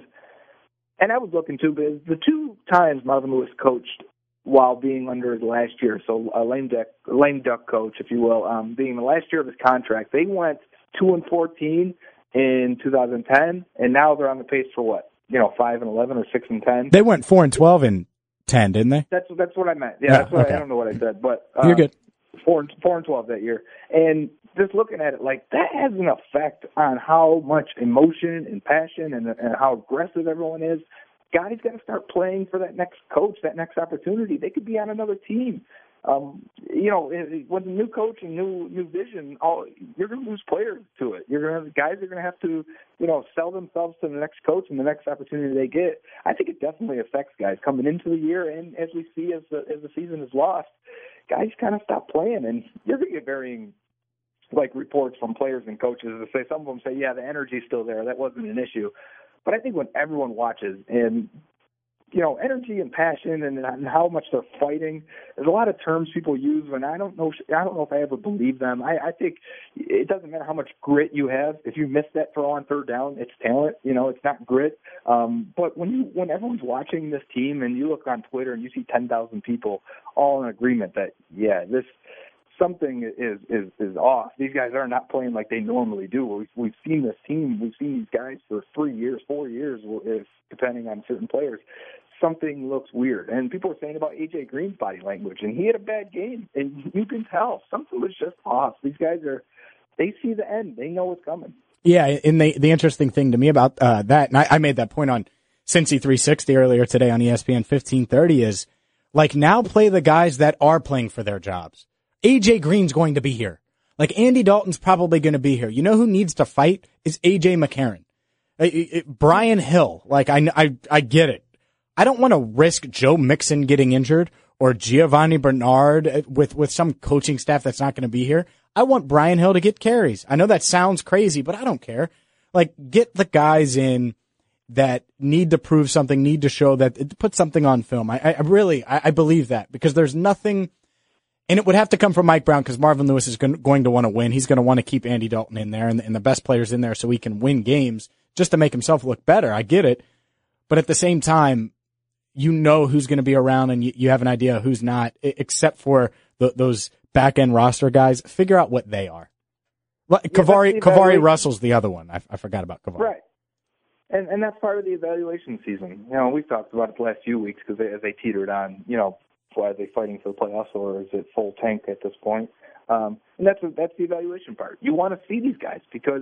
And I was looking too, but the two times Marvin Lewis coached while being under his last year, so a lame duck lame duck coach, if you will, um, being the last year of his contract, they went two and fourteen in two thousand ten, and now they're on the pace for what? You know, five and eleven or six and ten. They went four and twelve in ten, didn't they? That's that's what I meant. Yeah, yeah that's what okay. I, I don't know what I said, but uh, you're good. Four and four and twelve that year, and just looking at it, like that has an effect on how much emotion and passion and, and how aggressive everyone is guys got to start playing for that next coach, that next opportunity. They could be on another team. Um, you know, with a new coach and new new vision, all, you're going to lose players to it. You're going to guys are going to have to, you know, sell themselves to the next coach and the next opportunity they get. I think it definitely affects guys coming into the year, and as we see as the as the season is lost, guys kind of stop playing, and you're going to get varying like reports from players and coaches to say some of them say, yeah, the energy's still there, that wasn't an issue, but I think when everyone watches and you know, energy and passion and, and how much they're fighting. There's a lot of terms people use, and I don't know. I don't know if I ever believe them. I, I think it doesn't matter how much grit you have. If you miss that throw on third down, it's talent. You know, it's not grit. Um, but when you when everyone's watching this team, and you look on Twitter and you see ten thousand people all in agreement that yeah, this something is is is off. These guys are not playing like they normally do. We've we've seen this team. We've seen these guys for three years, four years, if depending on certain players. Something looks weird. And people are saying about A J Green's body language, and he had a bad game, and you can tell something was just off. These guys are, they see the end. They know what's coming. Yeah, and the the interesting thing to me about uh, that, and I, I made that point on Cincy three sixty earlier today on E S P N fifteen thirty, is like now play the guys that are playing for their jobs. A J Green's going to be here. Like Andy Dalton's probably going to be here. You know who needs to fight is A J McCarron. It, it, Brian Hill. Like I, I, I get it. I don't want to risk Joe Mixon getting injured or Giovanni Bernard with, with some coaching staff that's not going to be here. I want Brian Hill to get carries. I know that sounds crazy, but I don't care. Like, get the guys in that need to prove something, need to show that, put something on film. I, I really, I, I believe that because there's nothing, and it would have to come from Mike Brown because Marvin Lewis is going, going to want to win. He's going to want to keep Andy Dalton in there and, and the best players in there so he can win games just to make himself look better. I get it. But at the same time, you know who's going to be around and you, you have an idea who's not, except for the, those back-end roster guys. Figure out what they are. Well, yeah, Kavari, Kavari Russell's the other one. I, I forgot about Kavari. Right. And and that's part of the evaluation season. You know, we've talked about it the last few weeks because they, as they teetered on, you know, why are they fighting for the playoffs or is it full tank at this point? Um, and that's that's the evaluation part. You want to see these guys because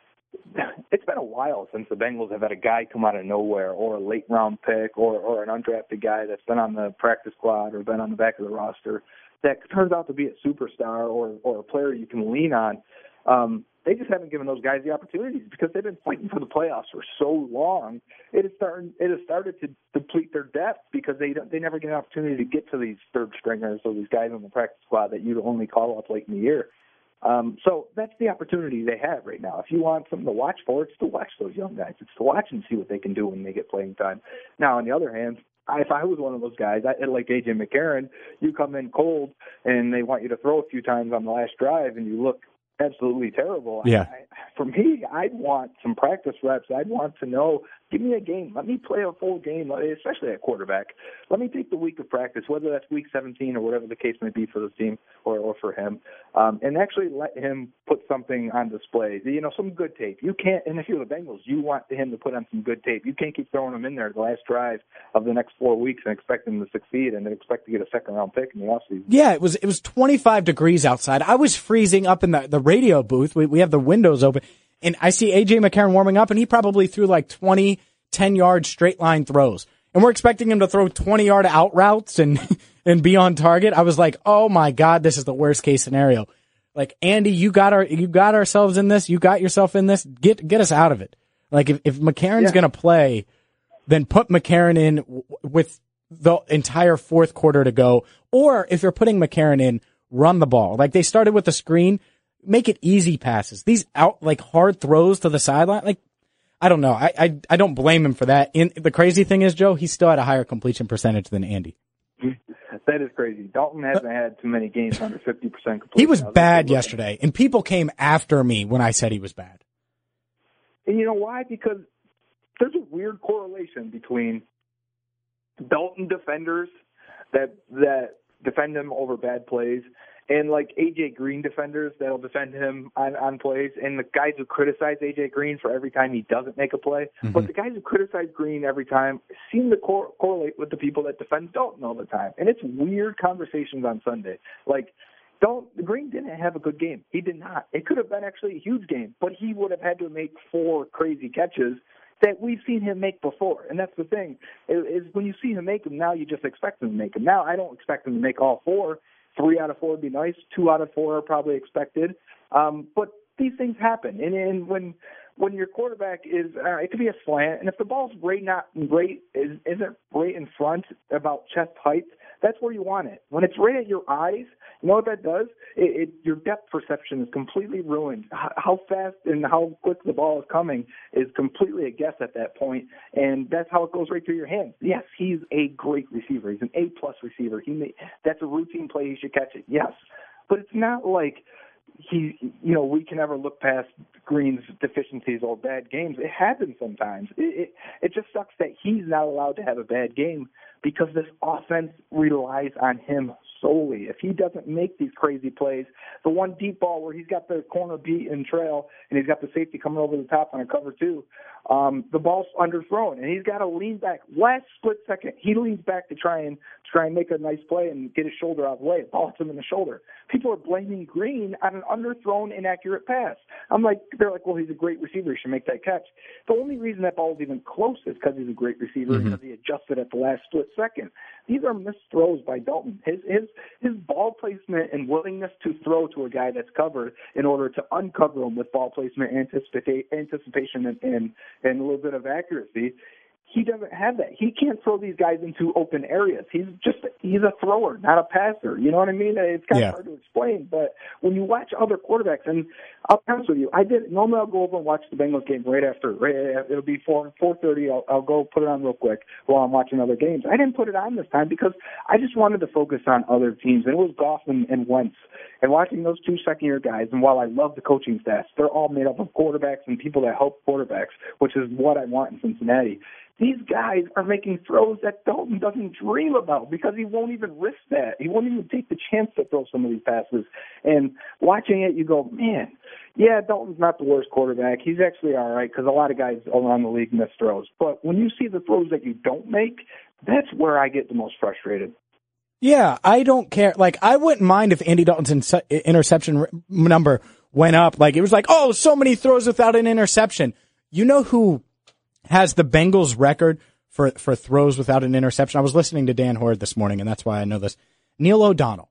it's been a while since the Bengals have had a guy come out of nowhere or a late round pick or, or an undrafted guy that's been on the practice squad or been on the back of the roster that turns out to be a superstar or, or a player you can lean on. Um, they just haven't given those guys the opportunities because they've been fighting for the playoffs for so long. It has started, it has started to deplete their depth because they don't, they never get an opportunity to get to these third stringers or these guys on the practice squad that you'd only call up late in the year. Um, so that's the opportunity they have right now. If you want something to watch for, it's to watch those young guys. It's to watch and see what they can do when they get playing time. Now, on the other hand, I, if I was one of those guys, I, like A J McCarron, you come in cold and they want you to throw a few times on the last drive and you look absolutely terrible. Yeah. I, for me, I'd want some practice reps. I'd want to know, give me a game. Let me play a full game, especially at quarterback. Let me take the week of practice, whether that's week seventeen or whatever the case may be for the team or, or for him, um, and actually let him put something on display. You know, some good tape. You can't, and if you're the Bengals, you want him to put on some good tape. You can't keep throwing him in there the last drive of the next four weeks and expect him to succeed and then expect to get a second-round pick in the offseason. Yeah, it was it was twenty-five degrees outside. I was freezing up in the, the radio booth. We, we have the windows open. And I see A J McCarron warming up, and he probably threw like twenty ten-yard straight-line throws. And we're expecting him to throw twenty-yard out routes and, and be on target. I was like, oh, my God, this is the worst-case scenario. Like, Andy, you got our, you got ourselves in this. You got yourself in this. Get get us out of it. Like, if, if McCarron's yeah. going to play, then put McCarron in w- with the entire fourth quarter to go. Or if you're putting McCarron in, run the ball. Like, they started with the screen. Make it easy passes. These out, like, hard throws to the sideline, like, I don't know. I, I, I don't blame him for that. In, the crazy thing is, Joe, he's still at a higher completion percentage than Andy. That is crazy. Dalton hasn't had too many games under fifty percent completion. He was bad yesterday, and people came after me when I said he was bad. And you know why? Because there's a weird correlation between Dalton defenders that that defend him over bad plays and like A J Green defenders that'll defend him on, on plays, and the guys who criticize A J Green for every time he doesn't make a play. Mm-hmm. But the guys who criticize Green every time seem to cor- correlate with the people that defend Dalton all the time. And it's weird conversations on Sunday. Like, Dalton, Green didn't have a good game. He did not. It could have been actually a huge game, but he would have had to make four crazy catches that we've seen him make before. And that's the thing, is, is when you see him make them, now you just expect him to make them. Now I don't expect him to make all four. Three out of four would be nice. Two out of four are probably expected. Um, but these things happen. And, and when when your quarterback is, uh, it could be a slant, and if the ball's right not right, is, isn't right in front about chest height, that's where you want it. When it's right at your eyes, you know what that does? It, it, your depth perception is completely ruined. How, how fast and how quick the ball is coming is completely a guess at that point, and that's how it goes right through your hands. Yes, he's a great receiver. He's an A-plus receiver. He may, that's a routine play. He should catch it, yes. But it's not like he, you know, we can never look past Green's deficiencies or bad games. It happens sometimes. It, it, it just sucks that he's not allowed to have a bad game because this offense relies on him solely. If he doesn't make these crazy plays, the one deep ball where he's got the corner beat and trail and he's got the safety coming over the top on a cover two, um, the ball's underthrown and he's got to lean back. Last split second, he leans back to try and try and make a nice play and get his shoulder out of the way. It balls him in the shoulder. People are blaming Green on an underthrown, inaccurate pass. I'm like, they're like, well, he's a great receiver. He should make that catch. The only reason that ball is even close is because he's a great receiver mm-hmm. because he adjusted at the last split second. These are missed throws by Dalton. His his his ball placement and willingness to throw to a guy that's covered in order to uncover him with ball placement, anticipa- anticipation, and, and and a little bit of accuracy. He doesn't have that. He can't throw these guys into open areas. He's just he's a thrower, not a passer. You know what I mean? It's kind of yeah. hard to explain. But when you watch other quarterbacks, and I'll be honest with you, I did normally I'll go over and watch the Bengals game right after. Right, it'll be four four thirty. I'll, I'll go put it on real quick while I'm watching other games. I didn't put it on this time because I just wanted to focus on other teams, and it was Goff and, and Wentz. And watching those two second-year guys, and while I love the coaching staffs, they're all made up of quarterbacks and people that help quarterbacks, which is what I want in Cincinnati. These guys are making throws that Dalton doesn't dream about because he won't even risk that. He won't even take the chance to throw some of these passes. And watching it, you go, man, yeah, Dalton's not the worst quarterback. He's actually all right because a lot of guys around the league miss throws. But when you see the throws that you don't make, that's where I get the most frustrated. Yeah, I don't care. Like, I wouldn't mind if Andy Dalton's interception number went up. Like, it was like, oh, so many throws without an interception. You know who has the Bengals record for, for throws without an interception? I was listening to Dan Horde this morning, and that's why I know this. Neil O'Donnell.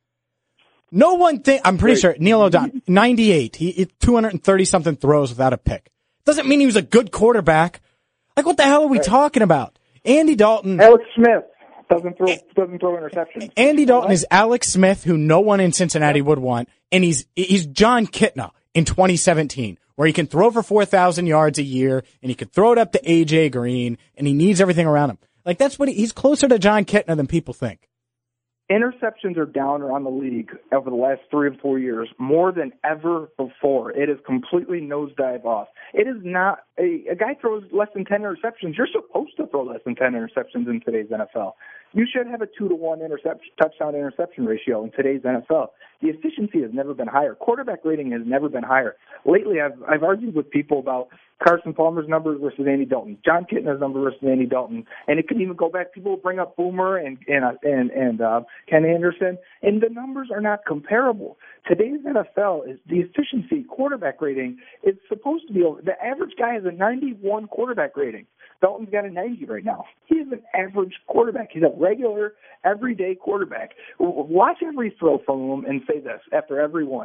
No one think, I'm pretty sure, Neil O'Donnell, ninety-eight. He, he two hundred thirty something throws without a pick. Doesn't mean he was a good quarterback. Like, what the hell are we right. talking about? Andy Dalton. Alex Smith. Doesn't throw, doesn't throw interceptions. Andy Dalton is Alex Smith, who no one in Cincinnati would want, and he's he's John Kitna in twenty seventeen, where he can throw for four thousand yards a year, and he can throw it up to A J Green, and he needs everything around him. Like, that's what he, he's closer to John Kitna than people think. Interceptions are down around the league over the last three or four years more than ever before. It is completely nosedive off. It is not a, a guy throws less than ten interceptions. You're supposed to throw less than ten interceptions in today's N F L. You should have a two to one interception touchdown interception ratio in today's N F L. The efficiency has never been higher. Quarterback rating has never been higher. Lately, I've I've argued with people about Carson Palmer's numbers versus Andy Dalton, John Kitna's number versus Andy Dalton, and it can even go back. People bring up Boomer and and uh, and and uh, Ken Anderson, and the numbers are not comparable. Today's N F L is the efficiency quarterback rating is supposed to be over. The average guy has a ninety-one quarterback rating. Dalton's got a ninety right now. He is an average quarterback. He's a regular, everyday quarterback. Watch every throw from him and say this after every one.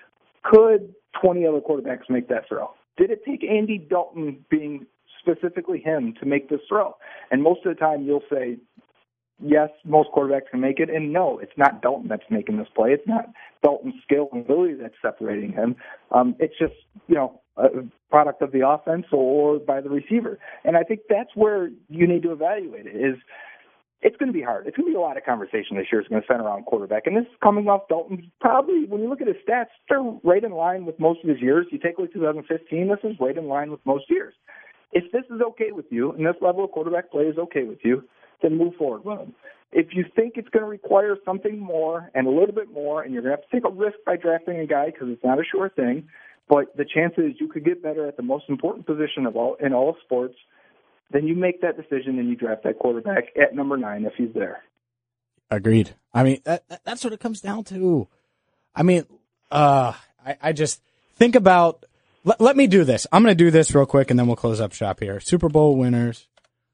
Could twenty other quarterbacks make that throw? Did it take Andy Dalton being specifically him to make this throw? And most of the time you'll say, yes, most quarterbacks can make it. And no, it's not Dalton that's making this play. It's not Dalton's skill and ability that's separating him. Um, it's just, you know, a product of the offense or by the receiver. And I think that's where you need to evaluate it is it's going to be hard. It's going to be a lot of conversation this year. It's going to center around quarterback. And this is coming off Dalton's probably, when you look at his stats, they're right in line with most of his years. You take away two thousand fifteen, this is right in line with most years. If this is okay with you and this level of quarterback play is okay with you, then move forward with him. If you think it's going to require something more and a little bit more, and you're going to have to take a risk by drafting a guy because it's not a sure thing, but the chances you could get better at the most important position of all in all sports, then you make that decision and you draft that quarterback at number nine if he's there. Agreed. I mean, that, that's what it comes down to. I mean, uh, I, I just think about Let, let me do this. I'm going to do this real quick, and then we'll close up shop here. Super Bowl winners.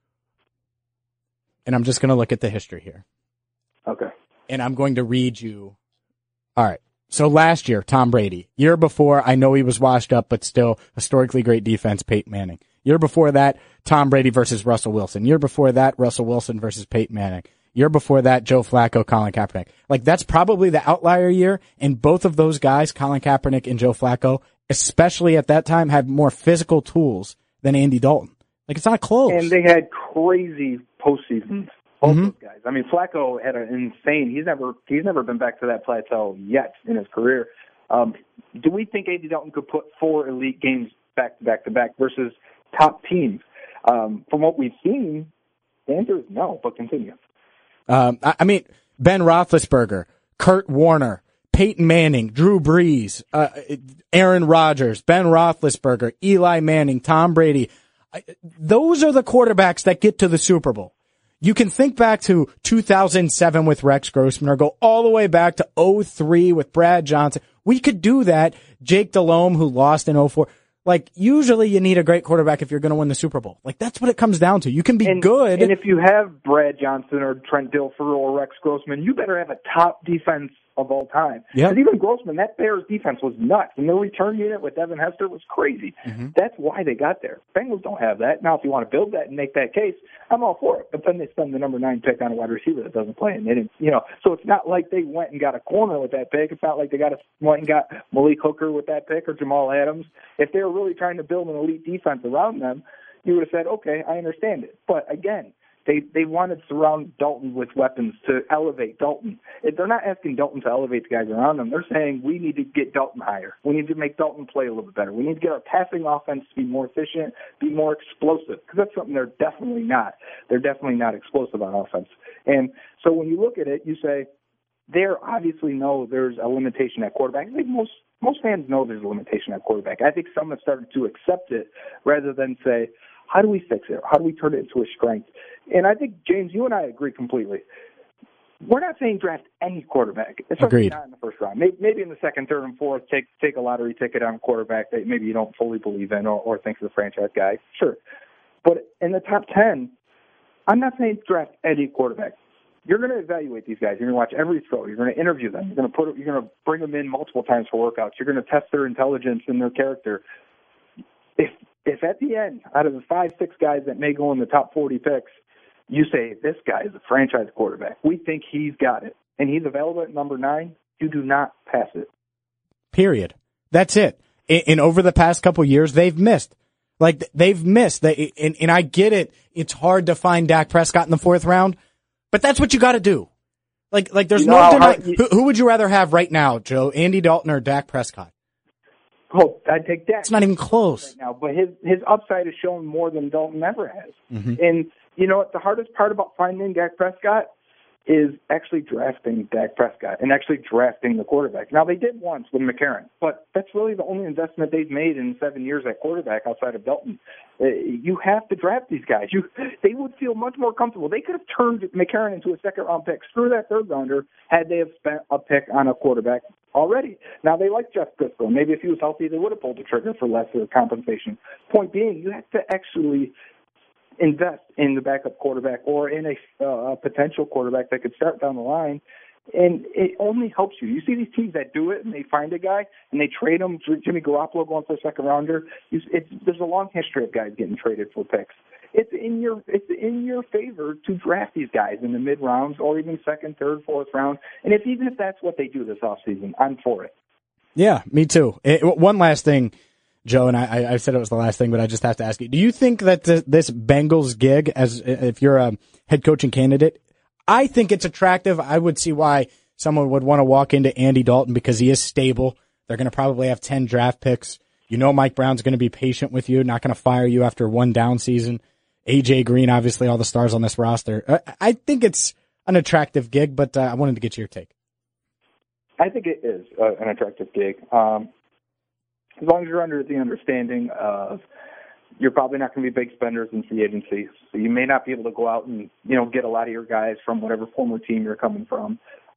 And I'm just going to look at the history here. Okay. And I'm going to read you. All right. So last year, Tom Brady. Year before, I know he was washed up, but still historically great defense, Peyton Manning. Year before that, Tom Brady versus Russell Wilson. Year before that, Russell Wilson versus Peyton Manning. Year before that, Joe Flacco, Colin Kaepernick. Like, that's probably the outlier year, and both of those guys, Colin Kaepernick and Joe Flacco, especially at that time, had more physical tools than Andy Dalton. Like, it's not close. And they had crazy postseasons. Both Mm-hmm. those guys. I mean, Flacco had an insane. He's never he's never been back to that plateau yet in his career. Um, do we think Andy Dalton could put four elite games back to back to back versus top teams? Um, from what we've seen, the answer is no. But continue. Um, I, I mean, Ben Roethlisberger, Kurt Warner, Peyton Manning, Drew Brees, uh, Aaron Rodgers, Ben Roethlisberger, Eli Manning, Tom Brady. I, those are the quarterbacks that get to the Super Bowl. You can think back to two thousand seven with Rex Grossman or go all the way back to oh three with Brad Johnson. We could do that. Jake Delhomme, who lost in oh four. Like, usually you need a great quarterback if you're going to win the Super Bowl. Like, that's what it comes down to. You can be and, good. And if you have Brad Johnson or Trent Dilfer or Rex Grossman, you better have a top defense of all time. Yep. Because even Grossman, that Bears defense was nuts. And their return unit with Devin Hester was crazy. Mm-hmm. That's why they got there. Bengals don't have that. Now, if you want to build that and make that case, I'm all for it. But then they spend the number nine pick on a wide receiver that doesn't play. And they didn't, you know, so it's not like they went and got a corner with that pick. It's not like they got a, went and got Malik Hooker with that pick or Jamal Adams. If they were really trying to build an elite defense around them, you would have said, okay, I understand it. But again, They they wanted to surround Dalton with weapons to elevate Dalton. If they're not asking Dalton to elevate the guys around him. They're saying we need to get Dalton higher. We need to make Dalton play a little bit better. We need to get our passing offense to be more efficient, be more explosive, because that's something they're definitely not. They're definitely not explosive on offense. And so when you look at it, you say they obviously know there's a limitation at quarterback. I think most most fans know there's a limitation at quarterback. I think some have started to accept it rather than say, how do we fix it? How do we turn it into a strength? And I think, James, you and I agree completely. We're not saying draft any quarterback. Especially not in the first round. Maybe, maybe in the second, third, and fourth, take take a lottery ticket on a quarterback that maybe you don't fully believe in or, or think is a franchise guy. Sure. But in the top ten, I'm not saying draft any quarterback. You're going to evaluate these guys. You're going to watch every throw. You're going to interview them. You're going to put. You're going to bring them in multiple times for workouts. You're going to test their intelligence and their character. If If at the end, out of the five, six guys that may go in the top forty picks, you say, this guy is a franchise quarterback, we think he's got it, and he's available at number nine, you do not pass it. Period. That's it. And, and over the past couple years, they've missed. Like, they've missed. They, and, and I get it. It's hard to find Dak Prescott in the fourth round, but that's what you got to do. Like, like there's you know no how, denying. you, who, who would you rather have right now, Joe? Andy Dalton or Dak Prescott? Oh, I'd take Dak. It's not even close right now, but his his upside is shown more than Dalton ever has. Mm-hmm. And you know what? The hardest part about finding Dak Prescott is actually drafting Dak Prescott and actually drafting the quarterback. Now, they did once with McCarron, but that's really the only investment they've made in seven years at quarterback outside of Dalton. Uh, you have to draft these guys. You They would feel much more comfortable. They could have turned McCarron into a second-round pick. Screw that third-rounder had they have spent a pick on a quarterback already. Now, they like Jeff Driscoll. Maybe if he was healthy, they would have pulled the trigger for lesser compensation. Point being, you have to actually invest in the backup quarterback or in a, uh, a potential quarterback that could start down the line, and it only helps you. You see these teams that do it and they find a guy and they trade him. Jimmy Garoppolo going for a second rounder. It's, there's a long history of guys getting traded for picks. It's in your it's in your favor to draft these guys in the mid rounds or even second, third, fourth round. And if even if that's what they do this offseason, I'm for it. Yeah, me too. It, one last thing, Joe, and I, I said it was the last thing, but I just have to ask you: do you think that the, this Bengals gig, as if you're a head coaching candidate, I think it's attractive. I would see why someone would want to walk into Andy Dalton because he is stable. They're going to probably have ten draft picks. You know, Mike Brown's going to be patient with you, not going to fire you after one down season. A J Green, obviously, all the stars on this roster. I, I think it's an attractive gig, but uh, I wanted to get your take. I think it is uh, an attractive gig. Um, as long as you're under the understanding of you're probably not going to be big spenders in free agency, so you may not be able to go out and, you know, get a lot of your guys from whatever former team you're coming from.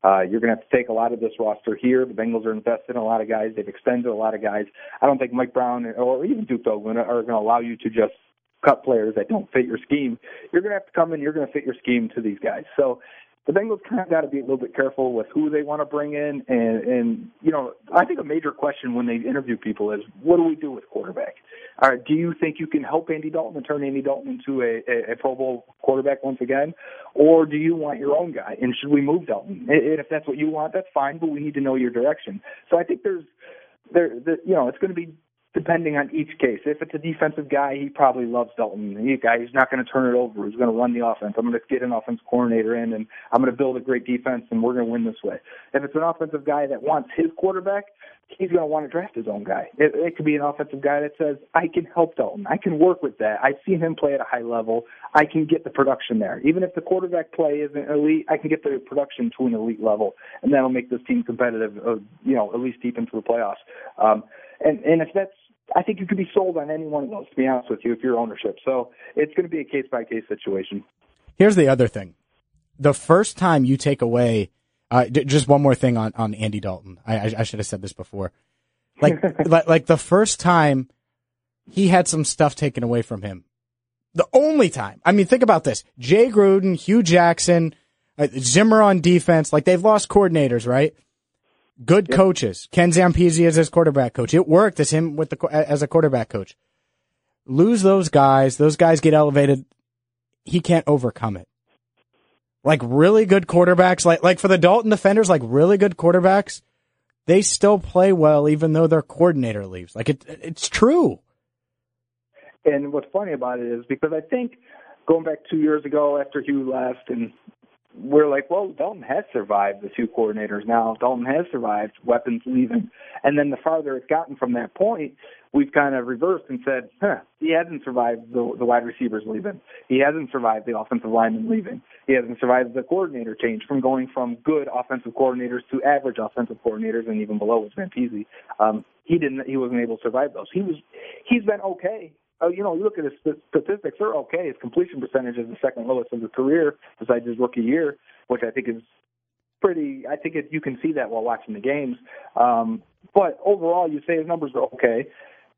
Uh, you're going to have to take a lot of this roster here. The Bengals are invested in a lot of guys. They've extended a lot of guys. I don't think Mike Brown or even Duke Douglas are going to allow you to just cut players that don't fit your scheme. You're going to have to come in. You're going to fit your scheme to these guys. So the Bengals kind of got to be a little bit careful with who they want to bring in. And, and, you know, I think a major question when they interview people is, what do we do with quarterback? All right, do you think you can help Andy Dalton and turn Andy Dalton into a, a, a Pro Bowl quarterback once again? Or do you want your own guy? And should we move Dalton? And if that's what you want, that's fine, but we need to know your direction. So I think there's, there, the, you know, it's going to be depending on each case. If it's a defensive guy, he probably loves Dalton. He's a guy who's not going to turn it over. He's going to run the offense. I'm going to get an offense coordinator in, and I'm going to build a great defense, and we're going to win this way. If it's an offensive guy that wants his quarterback, he's going to want to draft his own guy. It, it could be an offensive guy that says, I can help Dalton. I can work with that. I've seen him play at a high level. I can get the production there. Even if the quarterback play isn't elite, I can get the production to an elite level, and that'll make this team competitive, uh, you know, at least deep into the playoffs. Um, and, and if that's, I think you could be sold on any one of those, to be honest with you, if you're ownership. So it's going to be a case-by-case situation. Here's the other thing. The first time you take away uh, d- just one more thing on, on Andy Dalton. I, I, I should have said this before. Like, like, like the first time he had some stuff taken away from him. The only time. I mean, think about this. Jay Gruden, Hugh Jackson, uh, Zimmer on defense. Like, they've lost coordinators, right? Good yep. coaches. Ken Zampese as his quarterback coach. It worked as him with the as a quarterback coach. Lose those guys. Those guys get elevated. He can't overcome it. Like really good quarterbacks, like like for the Dalton defenders, like really good quarterbacks, they still play well even though their coordinator leaves. Like it, it's true. And what's funny about it is because I think going back two years ago after Hugh left and we're like, well, Dalton has survived the two coordinators now. Dalton has survived weapons leaving. And then the farther it's gotten from that point, we've kind of reversed and said, huh, he hasn't survived the, the wide receivers leaving. He hasn't survived the offensive linemen leaving. He hasn't survived the coordinator change from going from good offensive coordinators to average offensive coordinators and even below with Zampese. Um, he didn't, he wasn't able to survive those. He was, he's been okay. Oh, you know, you look at his statistics, they're okay. His completion percentage is the second lowest of his career besides his rookie year, which I think is pretty, I think it, you can see that while watching the games. Um, but overall, you say his numbers are okay.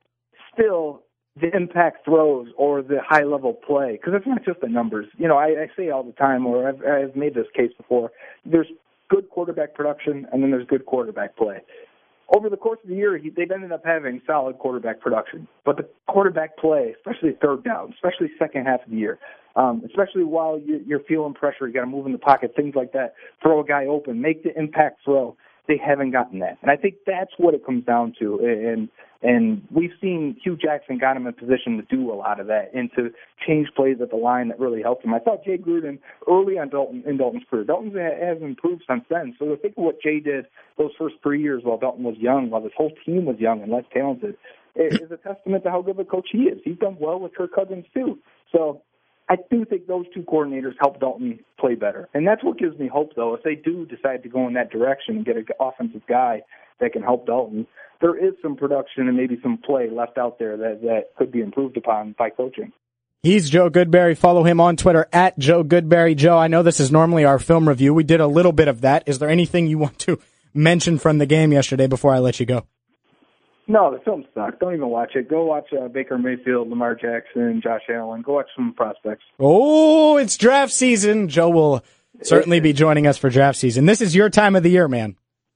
Still, the impact throws or the high-level play, because it's not just the numbers. You know, I, I say all the time, or I've, I've made this case before, there's good quarterback production and then there's good quarterback play. Over the course of the year, he, they've ended up having solid quarterback production. But the quarterback play, especially third down, especially second half of the year, um, especially while you, you're feeling pressure, you got to move in the pocket, things like that, throw a guy open, make the impact throw. They haven't gotten that. And I think that's what it comes down to. And and we've seen Hugh Jackson got him in position to do a lot of that and to change plays at the line that really helped him. I thought Jay Gruden early on Dalton in Dalton's career. Dalton has improved since then. So to think of what Jay did those first three years while Dalton was young, while this whole team was young and less talented, is a testament to how good of a coach he is. He's done well with Kirk Cousins too. So I do think those two coordinators help Dalton play better. And that's what gives me hope, though. If they do decide to go in that direction and get an offensive guy that can help Dalton, there is some production and maybe some play left out there that, that could be improved upon by coaching. He's Joe Goodberry. Follow him on Twitter at Joe Goodberry. Joe, I know this is normally our film review. We did a little bit of that. Is there anything you want to mention from the game yesterday before I let you go? No, the film sucks. Don't even watch it. Go watch uh, Baker Mayfield, Lamar Jackson, Josh Allen. Go watch some prospects. Oh, it's draft season. Joe will certainly be joining us for draft season. This is your time of the year, man.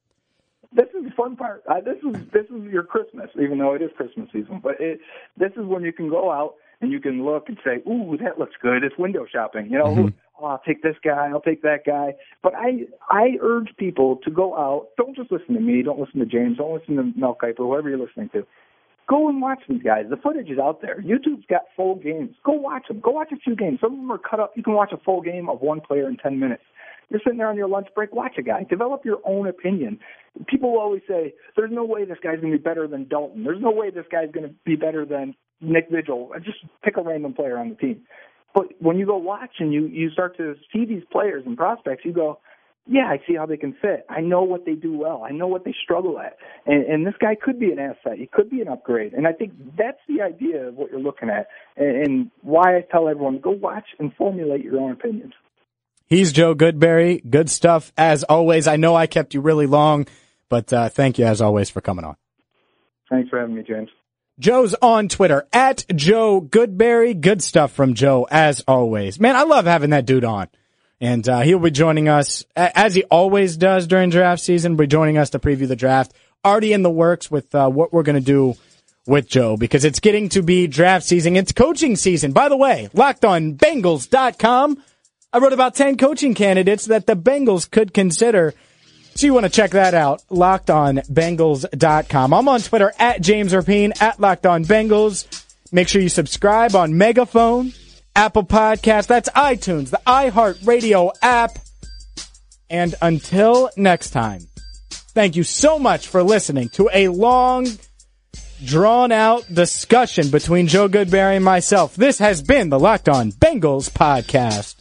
This is the fun part. Uh, this is this is your Christmas, even though it is Christmas season. But it, this is when you can go out and you can look and say, ooh, that looks good. It's window shopping. You know, mm-hmm. oh, I'll take this guy. I'll take that guy. But I I urge people to go out. Don't just listen to me. Don't listen to James. Don't listen to Mel Kiper, whoever you're listening to. Go and watch these guys. The footage is out there. YouTube's got full games. Go watch them. Go watch a few games. Some of them are cut up. You can watch a full game of one player in ten minutes. You're sitting there on your lunch break, watch a guy. Develop your own opinion. People will always say, there's no way this guy's going to be better than Dalton. There's no way this guy's going to be better than Nick Vigil. Just pick a random player on the team. But when you go watch and you, you start to see these players and prospects, you go, yeah, I see how they can fit. I know what they do well. I know what they struggle at. And, and this guy could be an asset. He could be an upgrade. And I think that's the idea of what you're looking at and, and why I tell everyone, go watch and formulate your own opinions. He's Joe Goodberry. Good stuff as always. I know I kept you really long, but uh, thank you as always for coming on. Thanks for having me, James. Joe's on Twitter, at Joe Goodberry. Good stuff from Joe, as always. Man, I love having that dude on. And uh, he'll be joining us, as he always does during draft season, be joining us to preview the draft. Already in the works with uh, what we're going to do with Joe, because it's getting to be draft season. It's coaching season. By the way, locked on Bengals dot com. I wrote about ten coaching candidates that the Bengals could consider. So you want to check that out, locked on Bengals dot com. I'm on Twitter, at James Rapien, at Locked On Bengals. Make sure you subscribe on Megaphone, Apple Podcasts, that's iTunes, the iHeartRadio app. And until next time, thank you so much for listening to a long, drawn-out discussion between Joe Goodberry and myself. This has been the Locked On Bengals podcast.